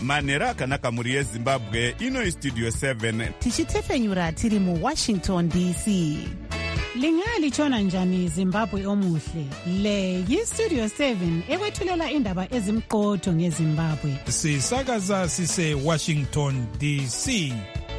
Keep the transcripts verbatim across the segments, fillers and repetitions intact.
manhero akanaka mhuri yezimbabwe. Ino istudio seven tichitefenyura tiri muwashington D C. Lingalitshona njani Zimbabwe omuhle? Le yistudio seven ekwethulela indaba ezimqotho ngeZimbabwe. Sisakaza sise Washington D C.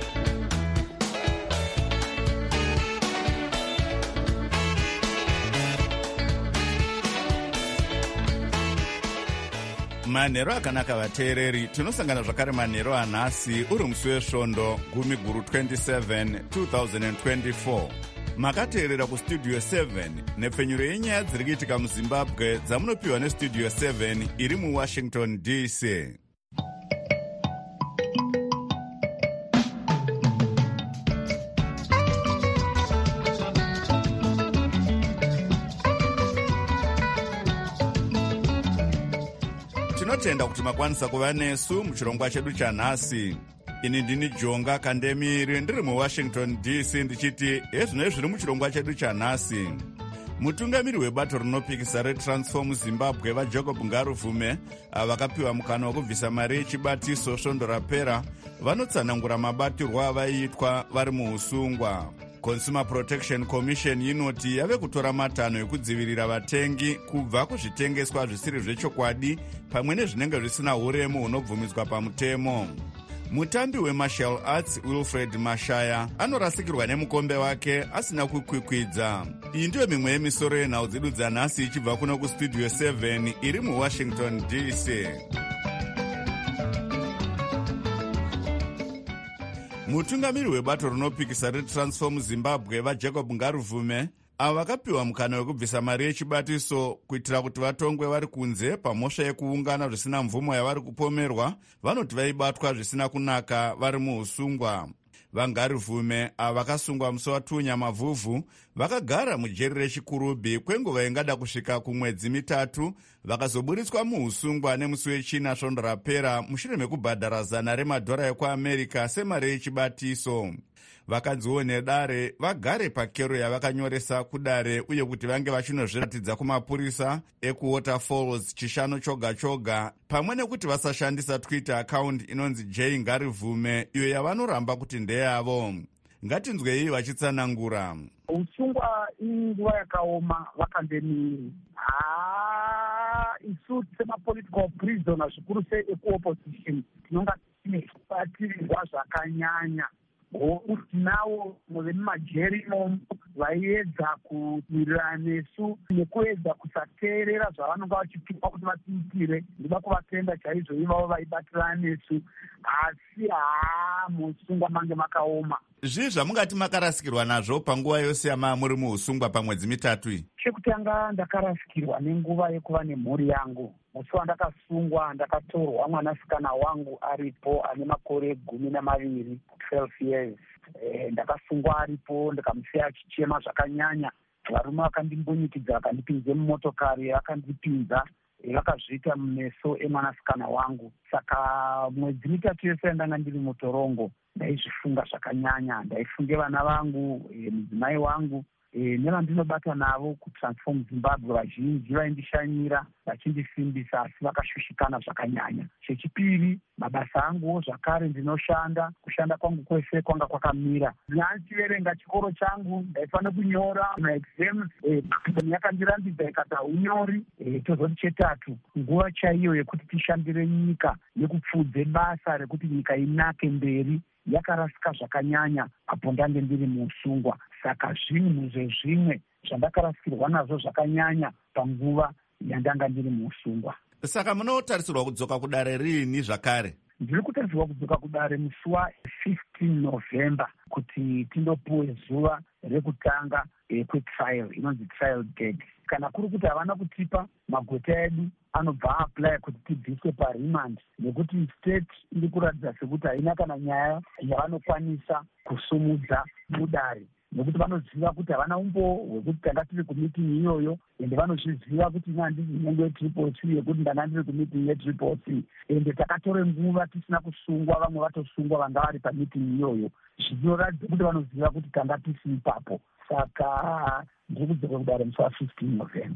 manhero akanaka vateereri, tinosangana zvakare manhero anhasi uri musi wesvondo gumi guru twenty-seven twenty twenty-four. Makateerera kustudio seven nepfenyuro yenyaya dziri kuitika muzimbabwe dzamunopiwa nestudio seven iri muwashington D C. Tinotenda kuti makwanisa kuva nesu muchirongwa chedu chanhasi. Ini ndini Jonga Kandemiri ndiri muWashington D C ndichiti ezvino zviri muchirongwa chedu chanhasi. Mutungamiri webato rinopikisa reTransform Zimbabwe vaJacob Ngaruvume vakapiwa mukana wekubvisa mari yechibatiso svondo rapera vanotsanangura mabatirwo avaiitwa vari muusungwa. Consumer Protection Commission inoti yave kutora matanho ekudzivirira vatengi kubva kuzvitengeswa zvisiri zvechokwadi pamwe nezvinenge zvisina uremu hunobvumidzwa pamutemo. Mutambi wemartial arts Wilfred Mashaya anorasikirwa nemukombe wake asina kukwikwidza. Iyi ndiyo mimwe yemisoro yenhau dzedu dzanhasi ichibva kuno kustudio seven iri muWashington D C. Mutungamiri webato rinopikisa reTransform Zimbabwe vaJacob Ngaruvume ava vakapiwa mukana wekubvisa mari yechibatiso kuitira kuti vatongwe vari kunze pamhosva yekuungana zvisina mvumo yavari kupomerwa vanoti vaibatwa zvisina kunaka vari muusungwa. VaNgaruvume ava vakasungwa musi watunya mavhuvhu vakagara mujeri rechikurubi kwenguva ingada kusvika kumwedzi mitatu vakazoburitswa muusungwa nemusi wechina svondo rapera mushure mekubhadhara zana remadhora ekuamerica semari yechibatiso. Vakanziwo nedare vagare pakero yavakanyoresa kudare uye kuti vange vachinozviratidza kumapurisa ekuWaterfalls chishanu choga choga, pamwe nekuti vasashandisa Twitter account inonzi J Ngaruvume iyo yavanoramba kuti ndeyavo. Ngatinzwei vachitsanangura. Usungwa inguva yakaoma vakandemiri. Ah, isu semapolitical prisoners zvikuru sei ekuopposition tinonga tine kubatirirwa zvakanyanya. Tinavo muve mumajeri imomo vaiedza kuwirirana nesu nekuedza kusateerera zvavanonga vachipikwa kuti vatiitire. Ndida kuvatenda chaizvo ivavo vaibatirana nesu, asi haa musungwa mange makaoma. Zvii zvamungati makarasikirwa nazvo panguva yose yamava muri muusungwa pamwedzi mitatu iyi? Chekutanga ndakarasikirwa nenguva yekuva nemhuri yangu. Musi wandakasungwa ndakatorwa mwanasikana wangu aripo ane makore gumi namaviri, twelve years. E, ndakasungwa aripo ndikamusiya achichema zvakanyanya. Varume vakandimbonyikidza vakandipinze mumotokari vakandipinza vakazviita mumeso emwanasikana wangu. Saka mwedzi mitatu yose ndanga ndiri mutorongo ndaizvifunga zvakanyanya. Ndaifunge vana vangu, e, mudzimai wangu, e, nevandinobata navo kuTransform Zimbabwe vazhinji vaindishanyira vachindisimbisa asi vakashushikana zvakanyanya. Chechipiri, mabasa anguwo zvakare ndinoshanda, kushanda kwangu kwese kwanga kwakamira. Nyanchiverenga chikoro changu ndaifanira kunyora maexams, e, yakandirambidza ikata unyori. E, tozoti chetatu, nguva chaiyo yekuti tishandire nyika nekupfudze basa rekuti nyika inake mberi yakarasika zvakanyanya apo ndange ndiri muusungwa. Saka zvinhu zvezvimwe zvandakarasikirwa nazvo zvakanyanya panguva yandanga ndiri muusungwa. Saka munotarisirwa kudzoka kudare rini zvakare? Ndiri kutarisirwa kudzoka kudare musi wa-fifteen November kuti tindopuwe zuva rekutanga e, kwetrial inonzi trial date. Kana kuri kuti havana kutipa, magweta edu anobva apply kuti tibviswe paremand nekuti state iri kuratidza sekuti haina kana nyaya yavanokwanisa kusumudza mudare, nekuti vanoziva kuti havana umbo hwekuti tanga tiri kumiting iyoyo, ende vanozviziva kuti ina handisi nyengo yetriple C yekuti ndanga ndiri kumiting yetriple C, ende takatore nguva tisina kusungwa, vamwe vatosungwa vanga vari pamiting iyoyo, zvinoratidza kuti vanoziva kuti tanga tisi ipapo. Saka ndiri kudzoka kudare musi wa-fifteen November.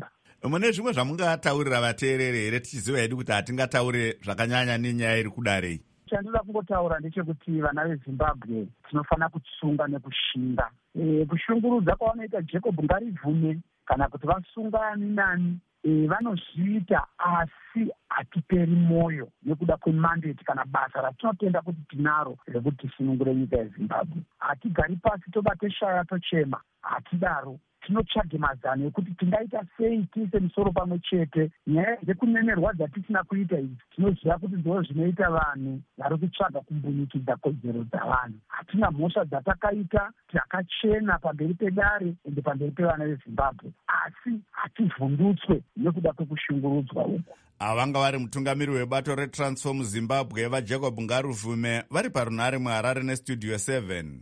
Mune zvimwe zvamungataurira vateereri here, tichiziva hedu kuti hatingataure zvakanyanya nenyaya iri kudarei? Chandinoda kungotaura ndechekuti vana veZimbabwe tinofanira kusunga nekushinga. E, kushungurudza kwavanoita Jacob Ngarivhume kana kuti vasunga ani nani e, vanozviita, asi hatiperi mwoyo nekuda kwemandate kana basa ratinotenda kuti tinaro rekuti tisunungure nyika yeZimbabwe. Hatigari pasi tobate shaya tochema, hatidaro. Tinotsvage mazano ekuti tingaita sei tiise misoro pamwe chete. Nyaya dzekunenerwa dzatisina kuita idzi tinoziva kuti ndo zvinoita vanhu vari kutsvaga kumbunyikidza kodzero dzavanhu. Hatina mhosva dzatakaita, takachena pamberi pedare ende pamberi pevana veZimbabwe, asi hativhundutswe nekuda kwekushungurudzwa uku. Avanga vari mutungamiri webato reTransform Zimbabwe vaJacob Ngaruvhume vari parunhare muHarare neStudio seven.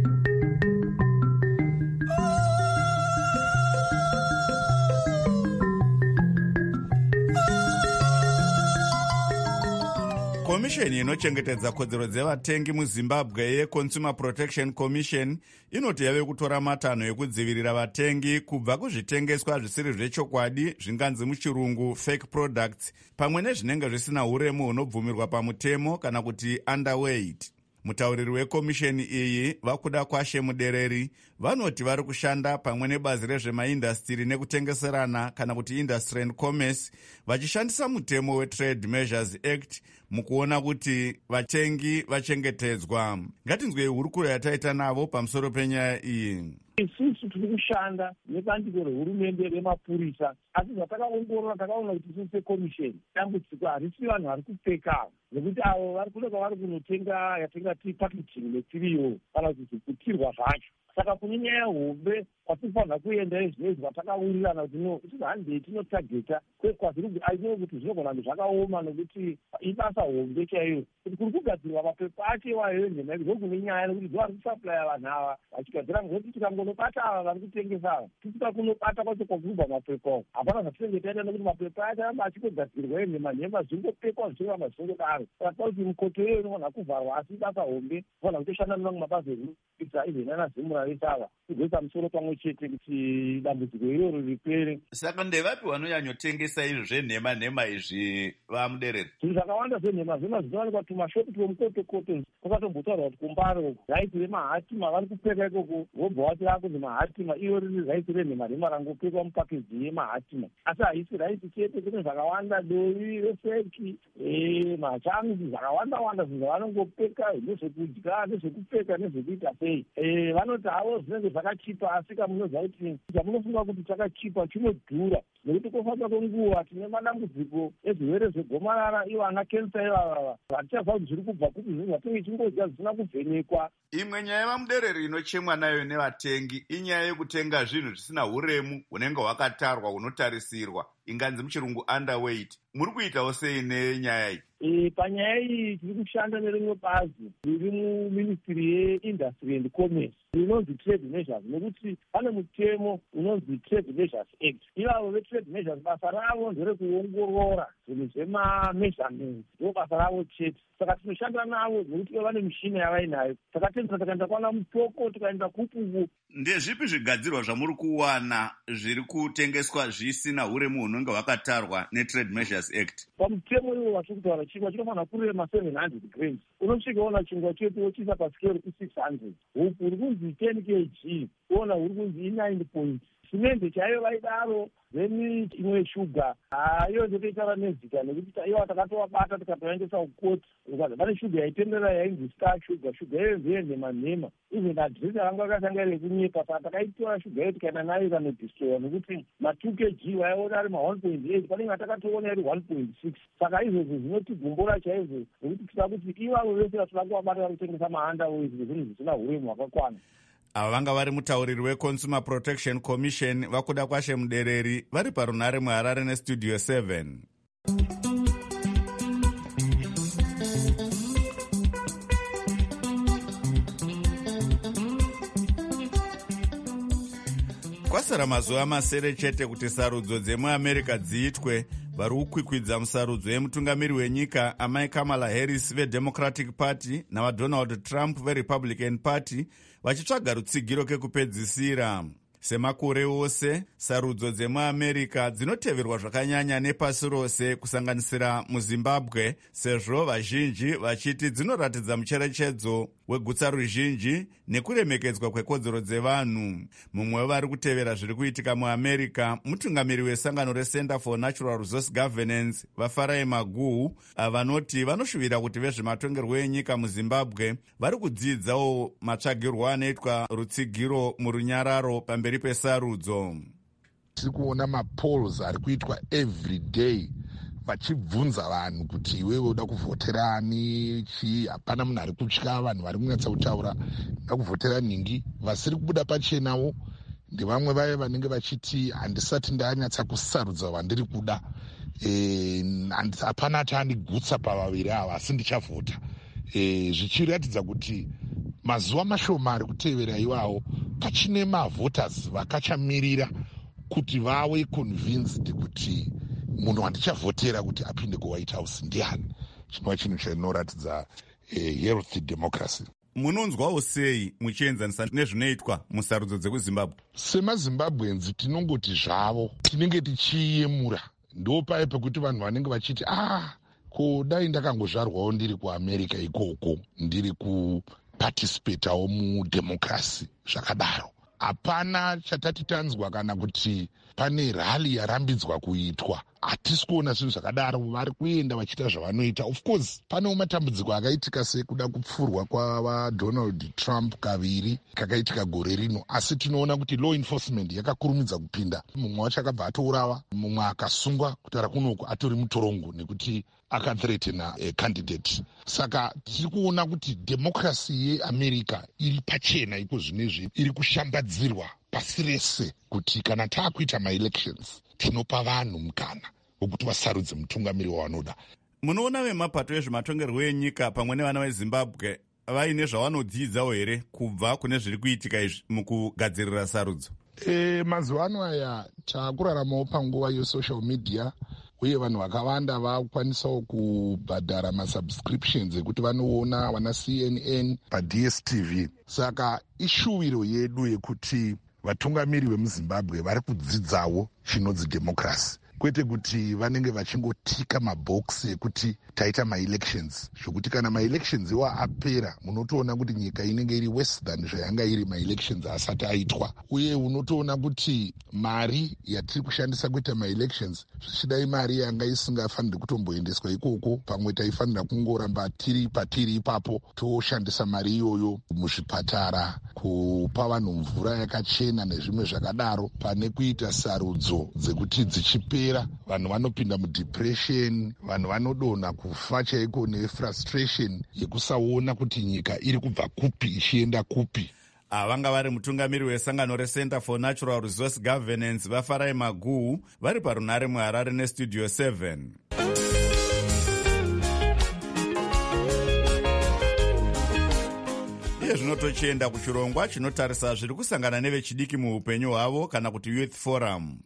Komisheni inochengetedza kodzero dzevatengi muZimbabwe yeConsumer Protection Commission inoti yave kutora matanho ekudzivirira vatengi kubva kuzvitengeswa zvisiri zvechokwadi, zvinganzi muchirungu fake products, pamwe nezvinenge zvisina uremu hunobvumirwa pamutemo kana kuti underweight. Mutauriri wekomisheni iyi Vakuda Kwashe Mudereri vanoti vari kushanda pamwe nebazi rezvemaindastiri nekutengeserana kana kuti Industry and Commerce vachishandisa mutemo weTrade Measures Act mukuona kuti vatengi vachengetedzwa. Ngatinzwei hurukuro yataita navo pamusoro penyaya iyi. Isusu tiri kushanda nebandiko rehurumende remapurisa, asi zvatakaongorora takaona kuti isusu sekomisheni dambudziko harisi vanhu vari kupfeka, nekuti avo vari kuda kwavari kunotenga yatingati packaging material kana kuti zviputirwa zvacho. Saka kune nyaya hombe kwatifanira kuenda izvozvo zvatakawirirana kuti no kuti handei tinotageta kwazviri aino kuti zvinogona kuti zvakaoma, nokuti ibasa hombe chaiyo kuti kuri kugadzirwa mapepa acho iwayo nhema ndokune nyaya nekuti ndo vari kusaplaya vanhu ava vachigadzira ngekuti tikangonobata ava vari kutengesa ava tisika kunobata kwacho kwakubva mapepa hapana zvatinenge taita nekuti mapepa acho aramba achigogadzirwa nhema nhema zvingopekwa zvichiramba zvichingodaro. Saka kuti mikoto iyoyo inofanira kuvharwa, asi basa hombe inofanira kutoshanda nemamwe mabasa ekuisa izvenana zimura resava kugoisa musoro pamwe chete kuti dambudziko iroro ripere. Saka ndevapi vanonyanyotengesa izvi zvenhema nhema izvi vamudereri? Zvinhu zvakawanda zvenhema zvema zvinowanikwa tumashopu twemukotokoto. Kwakatombotaurwa kuti kumbaro raiti remahatima vari kupfeka ikoko, wobva wati rakunzi mahatima, iyo riri raiti renhema rema rangopfekwa mupakeji yemahatima, asi haisi raiti chete, kune zvakawanda, dori reseki, machanzi, zvakawanda wanda zvinhu zvavanongopfeka, nezvekudya, nezvekupfeka, nezvekuita sei. Vanoti havo zvinenge zvakachipa, asi kamunoziva kuti chamunofunga kuti chakachipa chinodhura, nekuti kufamba kwenguva tine madambudziko ezvirwere zvegomarara, ivo ana kensa ivava vatichaziva kuti zviri kubva kuti zvinhu zvatinenge chingodya zvisina kuvhenekwa. Imwe nyaya vamudereri inochemwa nayo nevatengi inyaya yekutenga zvinhu zvisina huremu hunenge hwakatarwa hunotarisirwa, inganzi muchirungu underweight. Muri kuitawo sei nenyaya iyi? E, panyaya iyi tiri kushanda nerimwe bazi riri muministry yeIndustry and Commerce rinonzi Trade Measures, nekuti pane mutemo unonzi Trade Measures Act. Ivavo veTrade Measures basa ravo nderekuongorora zvinhu zvemameasurements, ndo basa ravo chete. Saka tinoshanda navo nekuti vane mishina yavainayo, takatendera tikaenda kwana mutoko, tikaenda kupuku. Ndezvipi zvigadzirwa zvamuri kuwana zviri kutengeswa zvisina huremu hunenge hwakatarwa neTrade Measures Act? Pamutemo iwo vatiri kutaura chingwa chinofanira kurema seven hundred grams. Unosvikaona chingwa chetu wochiisa pasikero ku-six hundred. Huku uri kunzi ten kilograms, uona uri kunzi nine point. Simende chaiyo vaidaro, then imwe shuga. Iyo ndotoitaura nezita nekuti iwo takatowabata tikatoendesa kukoti. Pane shuga yaitendera yainzi star sugar, shuga iyo ndeyenhema nhema. Even adresi yanga yakasangana kunyepa, saka takaitora shuga iyo tikaenda nayo kanodhistroya, nekuti ma-two kilograms waiona ari ma-one point eight, panenge takatoona iri one point six. Saka izvozvo zvinotigumbura chaizvo, nekuti tinoda kuti ivavo vese vatoda kuvabata vari kutengesa ma-underweight zvinhu zvisina huremu hwakakwana. Ava vanga vari mutauriri weConsumer Protection Commission Vakuda Kwashe Mudereri vari parunhare muHarare neStudio seven. Kwasara mazuva masere chete kuti sarudzo dzemuAmerica dziitwe. Vari kukwikwidza musarudzo yemutungamiri wenyika amai Kamala Harris veDemocratic Party navaDonald Trump veRepublican Party vachitsvaga rutsigiro kekupedzisira. semakore ose, sarudzo dzemuamerica dzinoteverwa zvakanyanya nepasi rose kusanganisira muzimbabwe, sezvo vazhinji vachiti dzinoratidza mucherechedzo wegutsa ruzhinji nekuremekedzwa kwekodzero dzevanhu. Mumwe wevari kutevera zviri kuitika muamerica mutungamiri wesangano reCenter for Natural Resource Governance vaFarai Maguwu, vanoti vanoshuvira kuti vezvematongerwo enyika muzimbabwe vari kudzidzawo matsvagirwo anoitwa rutsigiro murunyararo pamberi pesarudzo. Tiri kuona mapolls ari kuitwa every day vachibvunza vanhu kuti iwewe uda kuvhoterani chii. Hapana munhu ari kutya, vanhu vari kunyatsa kutaura uda kuvhotera ningi. Vasiri kubuda pachenawo ndevamwe vaye vanenge vachiti handisati ndanyatsa kusarudza vandiri kuda, hapana chaandigutsa pavaviri ava asi ndichavhota. E, zvichiratidza kuti mazuva mashoma ari kutevera iwawo pachine mavhoters vakachamirira kuti vawe convinced kuti munhu wandichavhotera kuti apinde kuWhite House ndiani. Chinova chinhu chinoratidza eh, healthy democracy. Munonzwawo sei muchienzanisa nezvinoitwa musarudzo dzekuzimbabwe? SemaZimbabwenzi tinongoti zvavo, tinenge tichiyemura. Ndo paye pekuti vanhu vanenge vachiti ah ko dai ndakangozvarwawo ndiri kuAmerica ikoko, ndiri kuparticipatawo mudemocracy zvakadaro. Hapana chatati tanzwa kana kuti pane rally yarambidzwa kuitwa. Hatisi kuona zvinhu zvakadaro, vari kuenda vachiita zvavanoita. Of course panewo matambudziko akaitika sekuda kupfurwa kwavaDonald Trump kaviri kakaitika gore rino, asi tinoona kuti law enforcement yakakurumidza kupinda. Mumwe wacho akabva atourawa, mumwe akasungwa kutaura kunoku atori mutorongo nekuti akathreatena a candidate. Saka tiri kuona kuti democracy yeAmerica iri pachena iko zvinezvi, iri kushambadzirwa pasi rese kuti kana taakuita maelections tinopa vanhu mukana wokuti vasarudze mutungamiri wavanoda. Munoona vemapato ezvematongerwo enyika pamwe nevana veZimbabwe vaine zvavanodzidzawo here kubva kune zviri kuitika izvi mukugadzirira sarudzo? E, mazuva ano aya taakuraramawo panguva yesocial media, uye vanhu vakawanda vakukwanisawo kubhadhara masubscriptions ekuti vanoona vana C N N paD S T V. Saka ishuviro yedu yekuti vatungamiri vemuZimbabwe vari kudzidzawo chinodzi democracy, kwete kuti vanenge vachingotika mabhokisi ekuti taita maelections, zvokuti kana maelections iwa apera munotoona kuti nyika inenge iri worse than zvayanga iri maelections asati aitwa. Uye unotoona kuti mari yatiri kushandisa kuita maelections zvichidai mari yanga isingafaniri kutomboendeswa ikoko, pamwe taifanira kungoramba tiri patiri ipapo toshandisa mari iyoyo muzvipatara, kupa vanhu mvura yakachena nezvimwe zvakadaro, pane kuita sarudzo dzekuti dzichipera vanhu vanopinda mudepression, vanhu vanodonha kufa chaiko nefrustration yekusaona kuti nyika iri kubva kupi ichienda kupi. Avanga vari mutungamiri wesangano reCenter for Natural Resource Governance vaFarai Maguwu vari parunare muHarare neStudio seven. Iye zvinotochienda kuchirongwa chinotarisa zviri kusangana nevechidiki muupenyu hwavo kana kuti Youth Forum.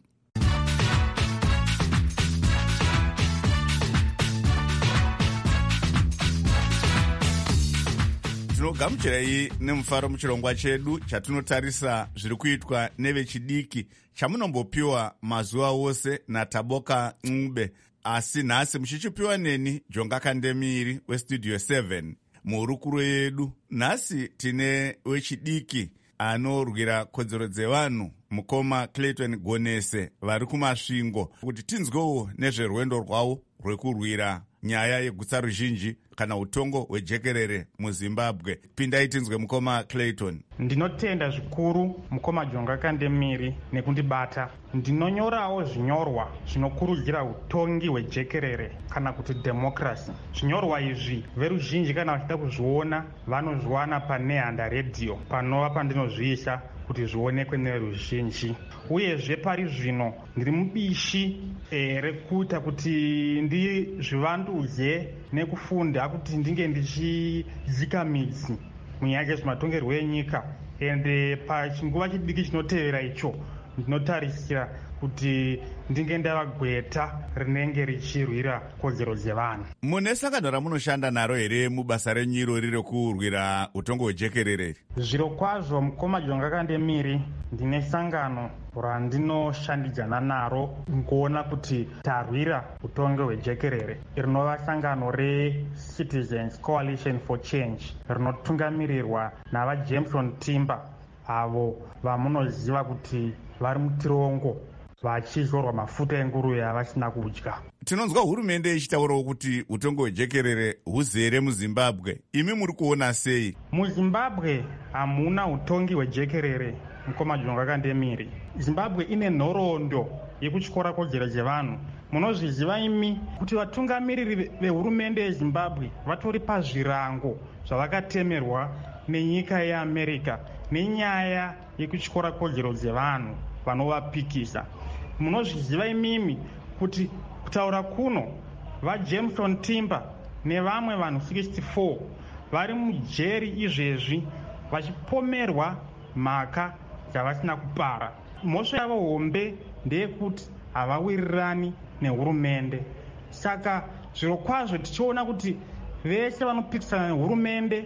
Tinogamuchirai nemufaro muchirongwa chedu chatinotarisa zviri kuitwa nevechidiki chamunombopiwa mazuva ose naTaboka Ncube, asi nhasi muchichipiwa neni Jonga Kandemiri weStudio seven. Muhurukuro yedu nhasi tine wechidiki anorwira kodzero dzevanhu mukoma Clayton Gonese vari kumasvingo, kuti tinzwewo nezverwendo rwavo rwekurwira nyaya yegutsa ruzhinji kana utongo hwejekerere muZimbabwe. Pindai tinzwe mukoma Clayton. Ndinotenda zvikuru mukoma Jonga Kandemiri nekundibata. Ndinonyorawo zvinyorwa zvinokurudzira utongi hwejekerere kana kuti democracy. Zvinyorwa izvi veruzhinji kana vachida kuzviona vanozviwana paNehanda Radio, panova pandinozviisa kuti zvionekwe neruzhinji. Uyezve pari zvino ndiri mubishi e, rekuita kuti ndizvivandudze nekufunda kuti ndinge ndichidzika midzi munyaya yezvematongerwo enyika. Ende pachinguva chidiki chinotevera icho ndinotarisira kuti ndinge ndava gweta rinenge richirwira kodzero dzevanhu. Mune sangano ramunoshanda naro here mubasa renyu irori rekurwira utongo hwejekerere? Zviro kwazvo mukoma Jonga Kandemiri, ndine sangano randinoshandidzana naro kuona kuti tarwira utongi hwejekerere rinova sangano reCitizens Coalition for Change rinotungamirirwa navaJameson Timber avo vamunoziva kuti vari mutirongo vachizorwa mafuta enguruve avasina kudya. Tinonzwa hurumende ichitaurawo kuti utongi hwejekerere huzere muZimbabwe. Imi muri kuona sei? MuZimbabwe hamuna utongi hwejekerere mukoma Jonga Kandemiri. Zimbabwe ine nhoroondo yekutyora kodzero dzevanhu. Munozviziva imi kuti vatungamiriri vehurumende yeZimbabwe vatori pazvirango zvavakatemerwa nenyika yeAmerica nenyaya yekutyora kodzero dzevanhu vanovapikisa. Munozviziva imimi kuti kutaura kuno vaJameson Timber nevamwe vanhu sixty-four vari mujeri izvezvi vachipomerwa mhaka dzavasina kupara. Mhosva yavo hombe ndeyekuti havawirirani nehurumende. Saka zviro kwazvo tichiona kuti vese vanopikisana nehurumende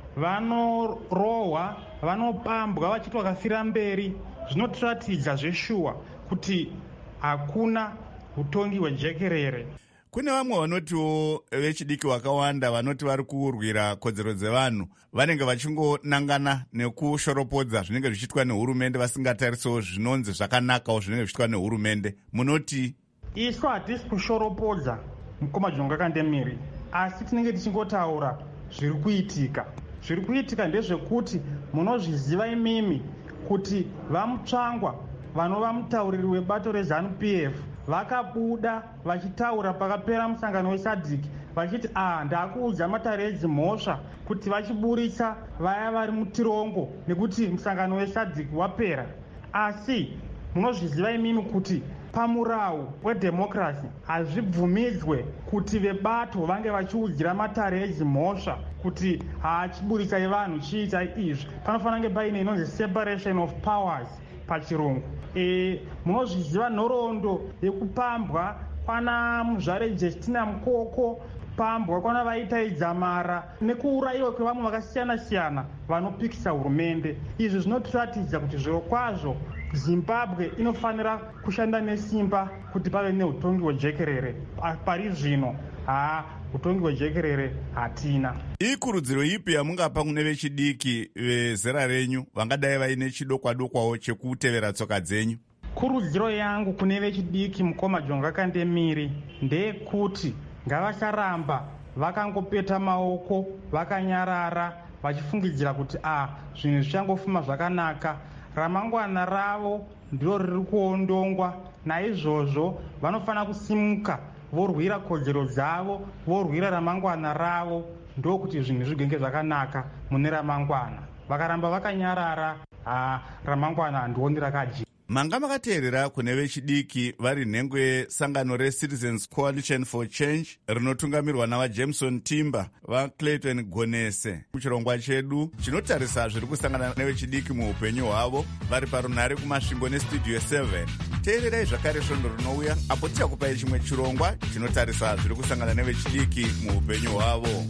vanorohwa, vanopambwa vachiti vakafira mberi, zvinotiratidza zveshuwa kuti hakuna utongi hwejekerere. Kune vamwe vanotiwo vechidiki vakawanda vanoti vari kurwira kodzero dzevanhu vanenge vachingonangana nekushoropodza zvinenge zvichiitwa nehurumende vasingatarisawo zvinonzi zvakanakawo zvinenge zvichiitwa nehurumende. Munoti isu hatisi kushoropodza mukoma Jonga Kandemiri, asi tinenge tichingotaura zviri kuitika. Zviri kuitika ndezvekuti munozviziva imimi kuti vamutsvangwa vanova mutauriri webato reZANU-P F vakabuda vachitaura pakapera musangano weSADC vachiti ah ndakuudza matare edzimhosva kuti vachiburitsa vaya vari mutirongo nekuti musangano weSADC wapera. Asi munozviziva imimi kuti pamurau wedhemokirasi hazvibvumidzwe kuti vebato vange vachiudzira matare edzimhosva kuti haachiburitsai vanhu chiita izvi. Panofanira kunge paine inonzi separation of powers pachirungu. E, munozviziva nhoroondo yekupambwa kwana muzvare Justina Mukoko, kupambwa kwana vaitaidza mara nekuurayiwa kwevamwe vakasiyana-siyana vanopikisa hurumende. Izvi zvinotiratidza kuti zviro kwazvo Zimbabwe inofanira kushanda nesimba kuti pave neutongi hwejekerere. Pari zvino haa utongi hwejekerere hatina. Ikurudziro ipi yamungapa kune vechidiki vezera renyu vangadai vaine chidokwa-dokwawo chekutevera tsoka dzenyu? Kurudziro yangu kune vechidiki mukoma Jonga Kandemiri ndeyekuti ngavasaramba vakangopeta maoko vakanyarara vachifungidzira kuti ah zvinhu zvichangofuma zvakanaka. Ramangwana ravo ndiro riri kuondongwa. Naizvozvo vanofanira kusimuka vorwira kodzero dzavo, vorwira ramangwana ravo, ndokuti zvinhu zvigenge zvakanaka mune ramangwana. Vakaramba vakanyarara, ah ramangwana handioni rakajeka. Manga makateerera kune vechidiki vari nhengo yesangano reCitizens Coalition for Change rinotungamirwa navaJameson Timber vaClayton Gonese. Muchirongwa chedu chinotarisa zviri kusangana nevechidiki muupenyu hwavo vari parunhare kumasvingo nestudio seven. Teererai zvakare svondo rinouya apo tichakupai chimwe chirongwa chinotarisa zviri kusangana nevechidiki muupenyu hwavo.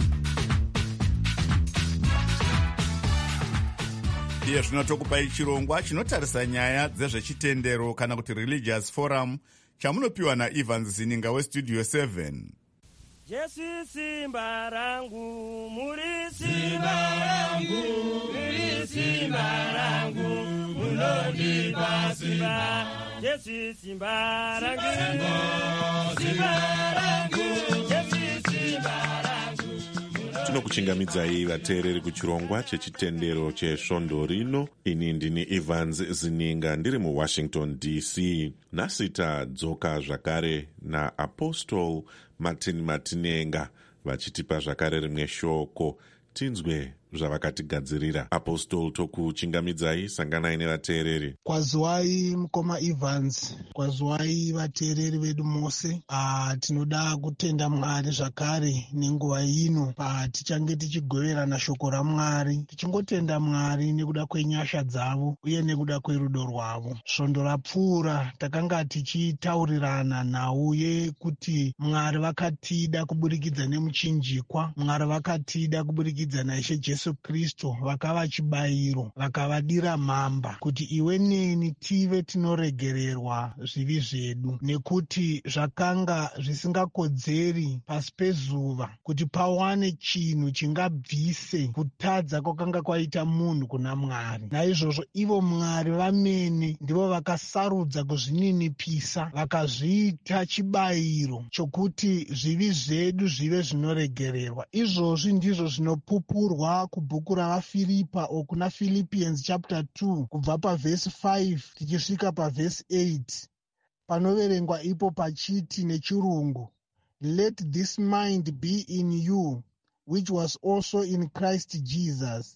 Iye zvinotokupai chirongwa chinotarisa nyaya dzezvechitendero kana kuti religious forum chamunopiwa naEvans Zininga westudio seven. Jesu simba rangu, muri simba rangu, muri simba rangu, munondipa simba. Jesu simba rangu, simba rangu, Jesu simba rangu. Tinokuchingamidzai vateereri kuchirongwa chechitendero chesvondo rino. Ini ndini Evans Zininga ndiri muWashington D C. Nhasi tadzoka zvakare naApostle Martin Matinenga vachitipa zvakare rimwe shoko. Tinzwe zvavakatigadzirira. Apostol, tokuchingamidzai, sanganai nevateereri. Kwaziwai mukoma Evans, kwaziwai vateereri vedu mose. Ah, tinoda kutenda Mwari zvakare nenguva ino patichange tichigoverana shoko raMwari. Tichingotenda Mwari nekuda kwenyasha dzavo uye nekuda kwerudo rwavo. Svondo rapfuura takanga tichitaurirana nauye kuti Mwari vakatida kuburikidza nemuchinjikwa, Mwari vakatida kuburikidza naIshe Jesu Jesu Kristu vakava chibayiro, vakavadira mhamba kuti iwe neni tive tinoregererwa zvivi zvedu, nekuti zvakanga zvisingakodzeri pasi pezuva kuti pawane chinhu chingabvise kutadza kwakanga kwaita munhu kuna Mwari. Naizvozvo ivo Mwari vamene ndivo vakasarudza kuzvininipisa, vakazviita chibayiro chokuti zvivi zvedu zvive zvinoregererwa. Izvozvi ndizvo zvinopupurwa kubhuku ravafiripa okuna Philippians chapter two kubva pavhesi five tichisvika pavhesi eight, panoverengwa ipo pachiti nechirungu, let this mind be in you which was also in Christ Jesus.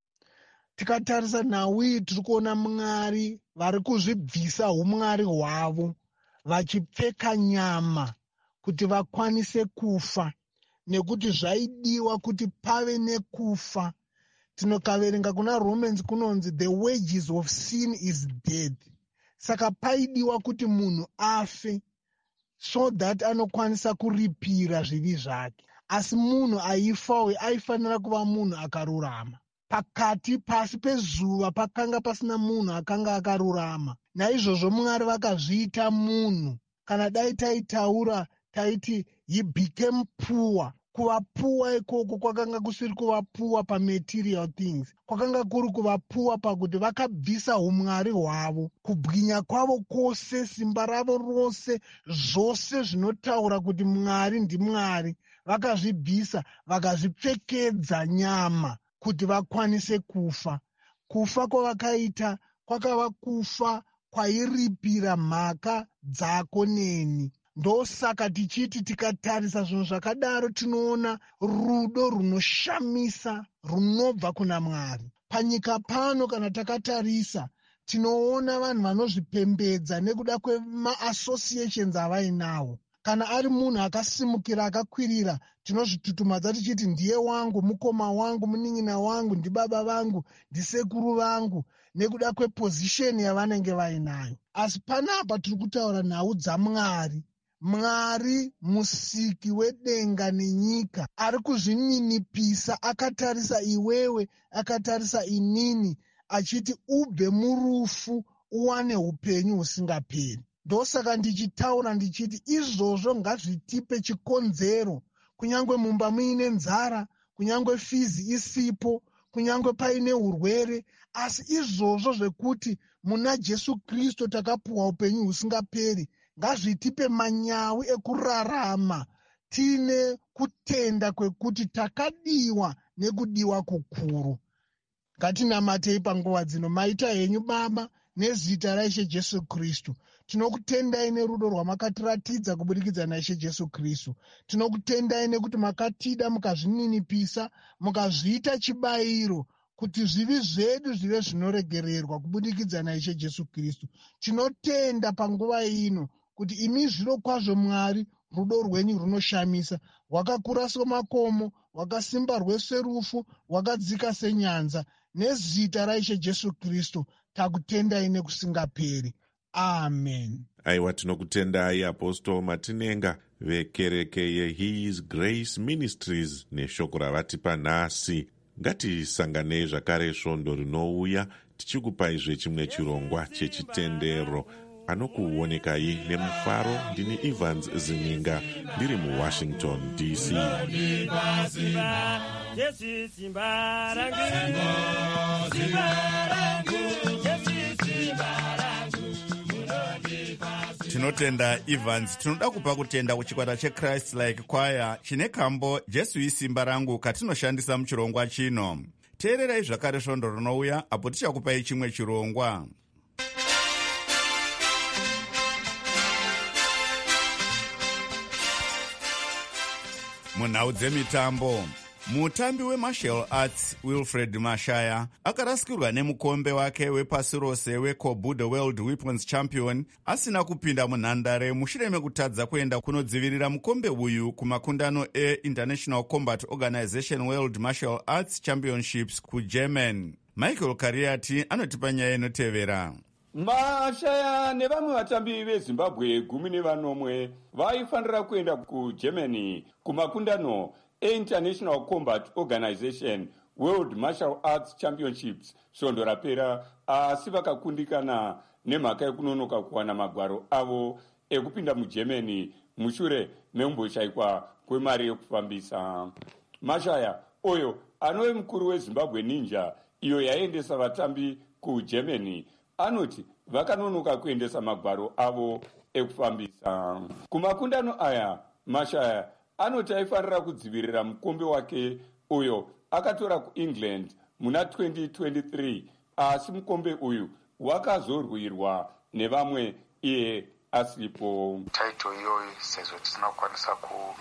Tikatarisa nawi tiri kuona Mwari vari kuzvibvisa umwari hwavo vachipfeka nyama kuti vakwanise kufa, nekuti zvaidiwa kuti pave nekufa. Tinokaverenga kuna Romans kunonzi the wages of sin is death. Saka paidiwa kuti munhu afe so that anokwanisa kuripira zvivi zvake. Asi munhu aifawe aifanira kuva munhu akarurama. Pakati pasi pezuva pakanga pasina munhu akanga akarurama. Naizvozvo Mwari vakazviita munhu. Kana dai taitaura taiti he became poor. Kuva poor ikoko kwakanga kusiri kuva poor pamaterial things. Kwakanga kuri kuva poor pakuti vakabvisa umwari hwavo, kubwinya kwavo kwose, simba ravo rose, zvose zvinotaura kuti Mwari ndiMwari, vakazvibvisa vakazvipfekedza nyama kuti vakwanise kufa. Kufa kwavakaita kwakava kufa kwairipira mhaka dzako neni. Ndosaka tichiti tikatarisa zvinhu zvakadaro tinoona rudo runoshamisa runobva kuna Mwari. Panyika pano kana takatarisa tinoona vanhu vanozvipembedza nekuda kwema-associations avainawo. Kana ari munhu akasimukira akakwirira, tinozvitutumadza tichiti ndiye wangu, mukoma wangu, munin'ina wangu, ndibaba vangu, ndisekuru vangu, nekuda kwepozisheni yavanenge vainayo. Asi panapa tiri kutaura nhau dzaMwari. Mwari musiki wedenga nenyika ari kuzvininipisa, akatarisa iwewe, akatarisa inini, achiti ubve murufu uwane upenyu husingaperi. Ndosaka ndichitaura ndichiti izvozvo ngazvitipe chikonzero, kunyange mumba muine nzara, kunyange fizi isipo, kunyange paine urwere, asi izvozvo zvekuti muna Jesu Kristu takapuwa upenyu husingaperi, ngazvitipe manyawi ekurarama tine kutenda kwekuti takadiwa nekudiwa kukuru. Ngatinamatei panguva dzino. Maita henyu Baba nezita raIshe Jesu Kristu. Tinokutendai nerudo rwamakatiratidza kubudikidza naIshe Jesu Kristu. Tinokutendai nekuti makatida mukazvininipisa, mukazviita chibayiro kuti zvivi zvedu zvive zvinoregererwa kubudikidza naIshe Jesu Kristu. Tinotenda panguva ino kuti imi zviro kwazvo Mwari, rudo rwenyu runoshamisa, rwakakura semakomo, rwakasimba rwese rufu, rwakadzika senyanza. Nezita raIshe Jesu Kristu takutendai nekusingaperi. Amen. Aiwa, tinokutendai Apostle Matinenga vekereke yeHis Grace Ministries neshoko ravatipa nhasi. Ngatisanganei zvakare svondo rinouya tichikupaizve chimwe chirongwa chechitendero. Anokuonekai nemufaro. Ndini Evans Zininga ndiri muWashington D C. Tinotenda Evans. Tinoda kupa kutenda kuchikwata cheChrist Like Choir chine kambo Jesu isimba rangu katinoshandisa muchirongwa chino. Teererai zvakare svondo rinouya apo tichakupai chimwe chirongwa. Munhau dzemitambo, mutambi wemartial arts Wilfred Mashaya akarasikirwa nemukombe wake wepasi rose weCobu the World Weapons Champion asina kupinda munhandare mushure mekutadza kuenda kunodzivirira mukombe uyu kumakundano eInternational Combat Organization World Martial Arts Championships kuGerman. Michael Kariati anotipa nyaya inotevera. Mashaya nevamwe vatambi veZimbabwe gumi nevanomwe vaifanira kuenda kuGermany kumakundano eInternational Combat Organization World Martial Arts Championships svondo rapera, asi vakakundikana nemhaka yekunonoka kuwana magwaro avo ekupinda mugermany mushure mekumboshayikwa kwemari yekufambisa. Mashaya oyo anove mukuru wezimbabwe ninja iyo yaendesa vatambi kugermany anoti vakanonoka kuendesa magwaro avo ekufambisa. Kumakundano aya Mashaya anoti aifanira kudzivirira mukombe wake uyo akatora kuengland muna twenty twenty-three, asi mukombe uyu wakazorwirwa nevamwe iye asipo. Taito iyoyi sezvo tisina kukwanisa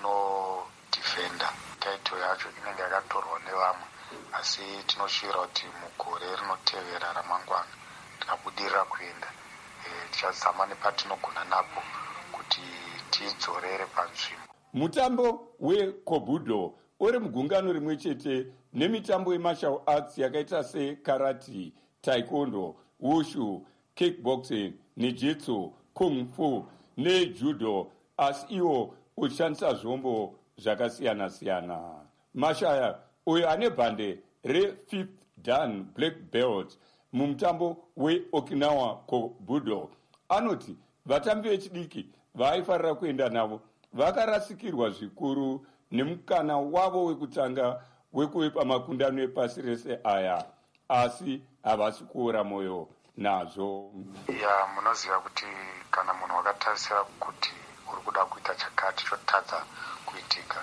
kunodifenda taito yacho inenge yakatorwa nevamwe, asi tinoshuvira kuti mugore rinotevera ramangwana tikabudirira kuenda tichazama nepatinogona napo kuti tidzorere panzvimbo. Mutambo wekobudo uri mugungano rimwe chete nemitambo yemartial arts yakaita sekarati, taekwondo, wushu, kickboxing, nejitsu, kung fu nejudo, asi iwo uchishandisa zvombo zvakasiyana-siyana. Mashaya uyo ane bhande refifth dan black belt mumutambo weokinawa kobudo anoti vatambi vechidiki vaaifarira kuenda navo vakarasikirwa zvikuru nemukana wavo wekutanga wekuve pamakundano epasi rese aya, asi havasi kuora mwoyo nazvo. Ya munoziva kuti kana munhu wakatarisira kuti uri kuda kuita chakati chotadza kuitika.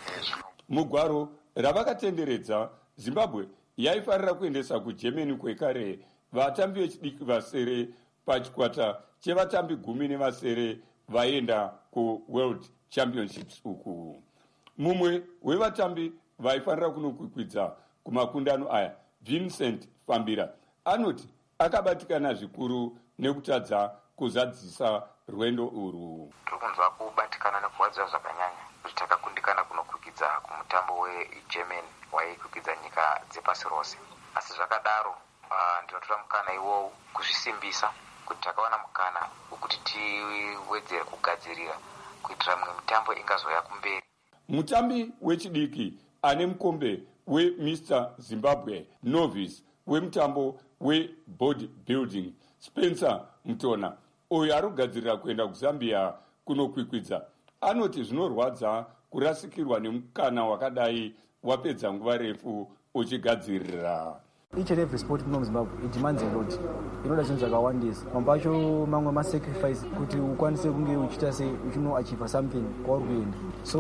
Mugwaro ravakatenderedza Zimbabwe yaifarira kuendesa kugermany kwekare vatambi vechidiki vasere pachikwata chevatambi gumi nevasere vaenda kuworld championships uku. Mumwe wevatambi vaifanira kunokwikwidza kumakundano aya, Vincent Fambira, anoti akabatikana zvikuru nekutadza kuzadzisa rwendo urwu. Tiri kunzwa kubatikana nekuwadzira zvakanyanya kuti takakundikana kunokwikidza kumutambo wegermany waikwikidza nyika dzepasi rose, asi zvakadaro uh, ndinotora mukana iwowu kuzvisimbisa kuti takawana mukana wekuti tiwedzere kugadzirira kuitira mimwe mitambo ingazoya kumberi. Mutambi wechidiki ane mukombe wemister Zimbabwe novice wemutambo webody building Spencer Mtona uyo ari kugadzirira kuenda kuzambia kunokwikwidza anoti zvinorwadza kurasikirwa nemukana wakadai wapedza nguva refu uchigadzirira. Each and every sport muno muZimbabwe it demands a lot. Inoda zvinhu zvakawandisa. Mamwe pacho mamwe masacrifice kuti ukwanise kunge uchita sei uchinoachieva something kwauri kuenda. So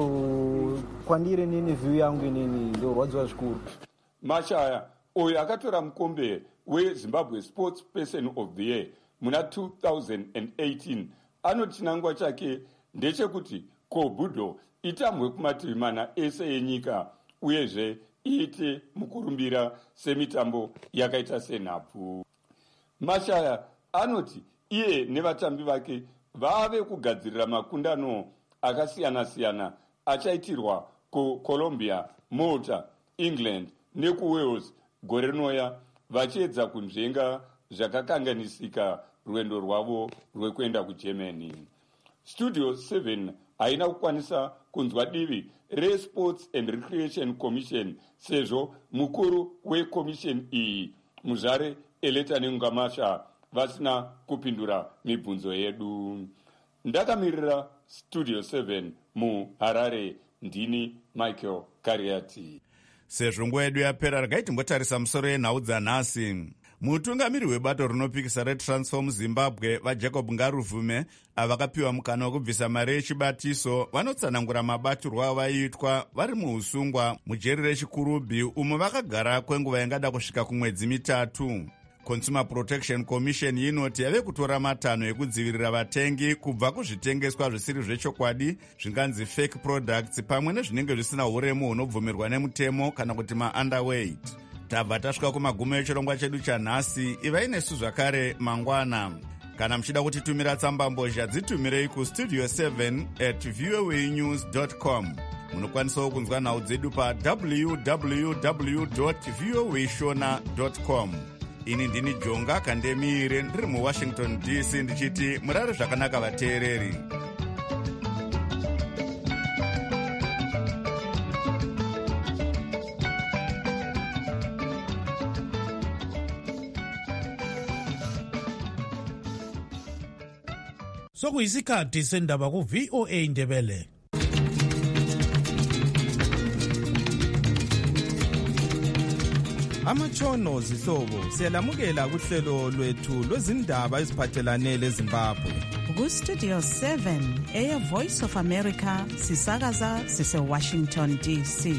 kwandire nene view yangu inini ndio rwadziwa zvikuru. Mashaya uyo akatora mukombe weZimbabwe Sports Person of the Year muna two thousand eighteen anoti chinangwa chake ndechekuti kobudo itambwe kumativi mana ese enyika uyezve iite mukurumbira semitambo yakaita senhabvu. Mashaya anoti iye nevatambi vake vave kugadzirira makundano akasiyana-siyana achaitirwa kuColombia, Malta, England nekuWales gore rinouya vachiedza kunzvenga zvakakanganisika rwendo rwavo rwekuenda kuGermany. Studio seven haina kukwanisa kunzwa divi reSports and Recreation Commission sezvo mukuru wekomisheni iyi muzvare Eleta Nengamasha vasina kupindura mibvunzo yedu. Ndakamirira Studio seven muHarare, ndini Michael Kariati. Sezvo nguva yedu yapera, regai timbotarisa musoro yenhau dzanhasi. Mutungamiri webato rinopikisa reTransform Zimbabwe vaJacob Ngaruvume avakapiwa mukana wekubvisa mari yechibatiso vanotsanangura mabatirwo avaiitwa vari muusungwa mujeri rechikurubhi umo vakagara kwenguva ingada kusvika kumwedzi mitatu. Consumer Protection Commission inoti yave kutora matanho ekudzivirira vatengi kubva kuzvitengeswa zvisiri zvechokwadi zvinganzi fake products pamwe nezvinenge zvisina uremu hunobvumirwa nemutemo kana kuti ma-underweight. Tabva tasvika kumagumo echirongwa chedu chanhasi. Ivai nesu zvakare mangwana. Kana muchida kutitumira tsamba mbozha dzitumirei kustudio seven at voanews dot com. Munokwanisawo kunzwa nhau dzedu pa w w w dot voa shona dot com. Ini ndini Jonga Kandemire ndiri muWashington D C ndichiti murare zvakanaka vateereri. Sokuyisikhathi sendaba ku V O A Ndebele. Amatshono zihlobo siyalamukela kuhlelo lwethu lwezindaba eziphathelane leZimbabwe. Ku Studio seven eya Voice of America sisakaza sise Washington D C.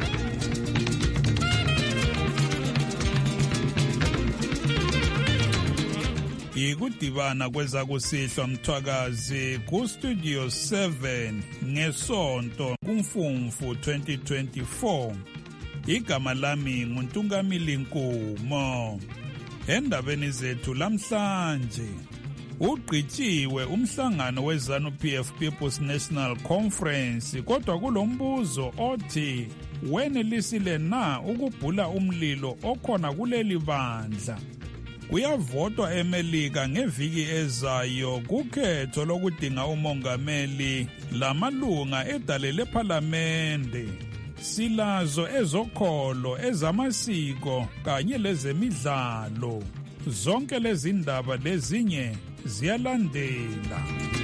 Ikudibana kweza kusihlwa mthwakazi ku Studio seven ngesonto kuMfumfu twenty twenty-four. Igama lami nguNtungamili Nkumo. Endabeni zethu lamhlanje ugqitshiwe umhlangano weZANU-P F People's National Conference, kodwa kulombuzo othi wenelisile na ukubhula umlilo okhona kuleli bandla. Kuyavotwa eMelika ngeviki ezayo kukhetho lokudinga umongameli lamalunga edale lephalamende. Silazo ezokholo, ezamasiko kanye lezemidlalo. Zonke lezi ndaba lezinye ziyalandela.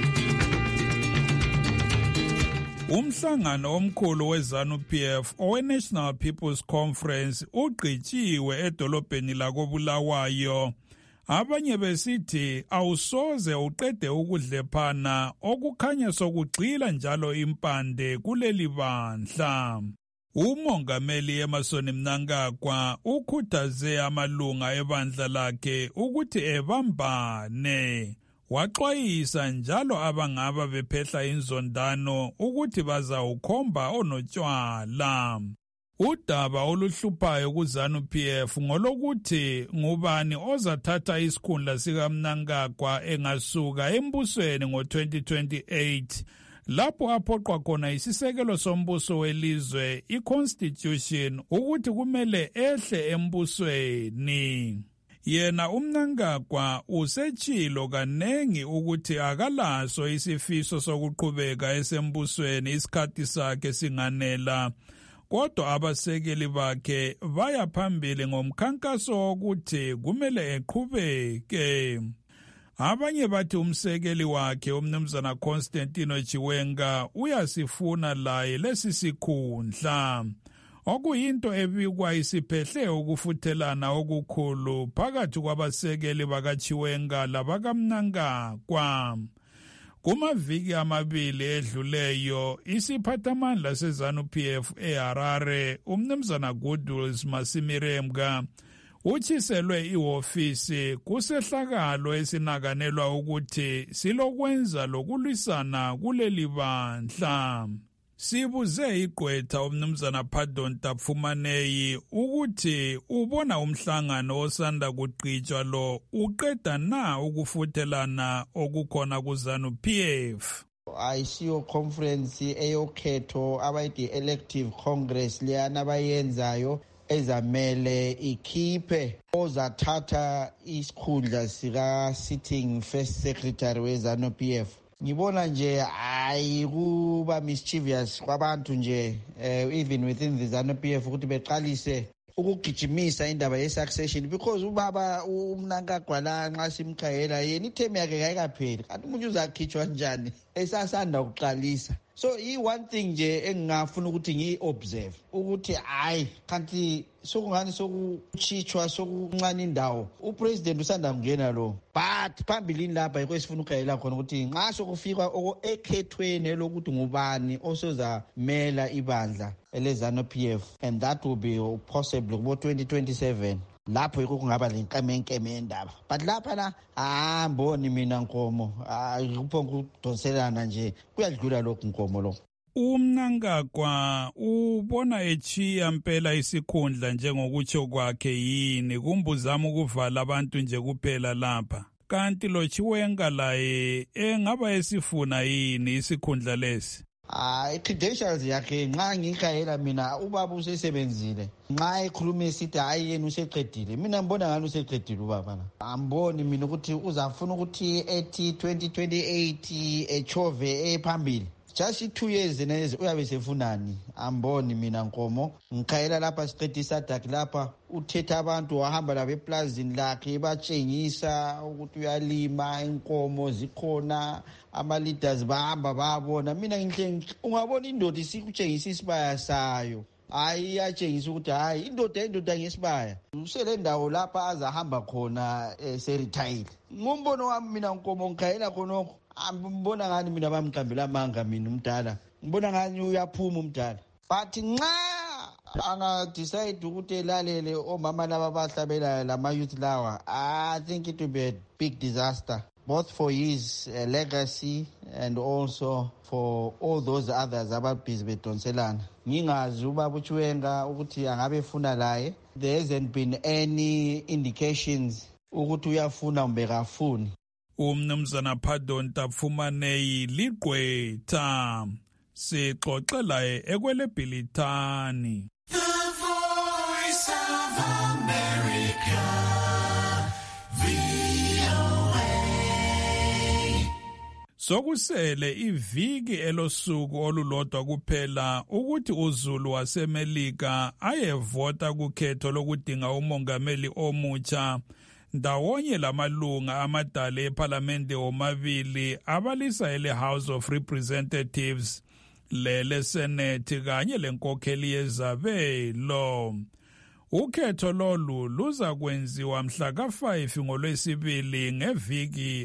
Umhlangano omkhulu weZANU-P F owe-National People's Conference ugqitshiwe edolobheni lakoBulawayo. Abanye besithi awusoze uqede ukudlephana okukhanya sokugxila njalo impande kuleli bandla. Umongameli Emmerson Mnangagwa ukhuthaze amalunga ebandla lakhe ukuthi ebambane. Waxwayisa njalo abangaba bephehla inzondano ukuthi bazawukhomba onotshwala. Udaba oluhluphayo kuZANU-P F ngolokuthi ngubani ozathatha isikhundla sikaMnangagwa engasuka embusweni ngo twenty twenty-eight. Lapho aphoqwa khona isisekelo sombuso welizwe, i-Constitution, ukuthi kumele ehle embusweni. Yena uMnangagwa usetshilo kanengi ukuthi akalaso isifiso sokuqhubeka esembusweni isikhathi sakhe singanela. Kodwa abasekeli bakhe baya phambili ngomkhankaso wokuthi kumele eqhubeke. Abanye bathi umsekeli wakhe umnumzana Constantino Chiwenga uyasifuna laye lesi sikhundla. Okuyinto ebikwa isiphehle ukufuthelana okukhulu phakathi kwabasekeli bakaChiwenga labakaMnangagwa. Kumaviki amabili edluleyo, isiphathamandla seZANU-P F eHarare, umnumzana Goodwill Masimiremga, utshiselwe ihofisi kusehlakalo esinakanelwa ukuthi silokwenza lokulwisana kuleli bandla. Sibuze igqwetha umnumzana Pardon Tapfumaneyi ukuthi ubona umhlangano osanda kugqitshwa lo uqeda na ukufuthelana okukhona kuZANU-P F. Ayisiyo conference eyokhetho abayithi elective congress leyana abayenzayo ezamele ikhiphe ozathatha isikhundla sika sitting first secretary weZANU-P F. Ngibona nje ayikuba mischievous kwabantu nje uh, even within the ZANU-P F ukuthi beqalise ukugijimisa indaba ye-succession, because ubaba uMnangagwa la nxa simkhayela yena ithemu yakhe kayikapheli, kanti umuntu uzakhitshwa njani esasanda ukuqalisa. So i-one thing nje engingafuna ukuthi ngiyi-observe ukuthi hayi kanti sokungani sokuchithwa sokuncane indawo upresident usanda kungena lo, but phambilini lapha yikho esifuna ukukhayela khona ukuthi nxa sokufika ekhethweni lokuthi ngubani osozamela ibandla eleZANU-P F, and that will be possible kubo twenty twenty-seven. Lapho yikho kungaba lenkemenkeme yendaba, but lapha la amboni mina Nkomo akuphonga ukudonselana nje kuyadlula lokhu Nkomo lo. UMnangagwa ubona echiya mpela isikhundla njengokutsho kwakhe yini, kumbuzama ukuvala abantu nje kuphela lapha, kanti lo Chiwenga laye engaba esifuna yini isikhundla lesi? Ah, i-credentials yakhe nxa ngikhayela mina ubaba usesebenzile, nxa ekhuluma esithi hayi yena useqedile, mina ngibona ngani useqedile ubaba la. Amboni mina ukuthi uzafuna ukuthi ethi twenty twenty-eight echove ephambili. just two years neze uyabe sefunani amboni mina Nkomo ngikhayela lapha siqeda isadaki lapha uthetha abantu wahamba labo eplazini lakhe batshengisa ukuthi uyalima inkomo zikhona ama leaders bahamba babona mina ngihle ungabona indoda isikutshengisa isibaya sayo hayi yatshengisa ukuthi hayi indoda indoda ngesibaya usele ndawo lapha azahamba khona seritile ngumbono wami mina Nkomo ngikhayela khonokho ambona ngani mina bamqambela amanga mina umdala ngibona ngani uyaphuma umdala but nxa anga decide ukuthi elalele omama laba bahlabela lama youth lawa I think it will be a big disaster both for his uh, legacy and also for all those others ababhizi bedonselana ngingazi ubaba uChiwenga ukuthi angabe efuna laye there hasn't been any indications ukuthi uyafuna kumbe kafuni umnumzana Pardon Tafumaneyi ligqwetha sixoxela ekwele Bhilithani. The Voice of America, V O A. Sokusele iviki elosuku olulodwa kuphela ukuthi uZulu waseMelika ayevota kukhetho lokudinga umongameli omutsha ndawonye lamalunga amadala eParliamente omabili abalisa ele House of Representatives lele Senate kanye lenkokheli yezabelo. Ukhetho lolu luza kwenziwa mhla ka five ngolwesibili ngeviki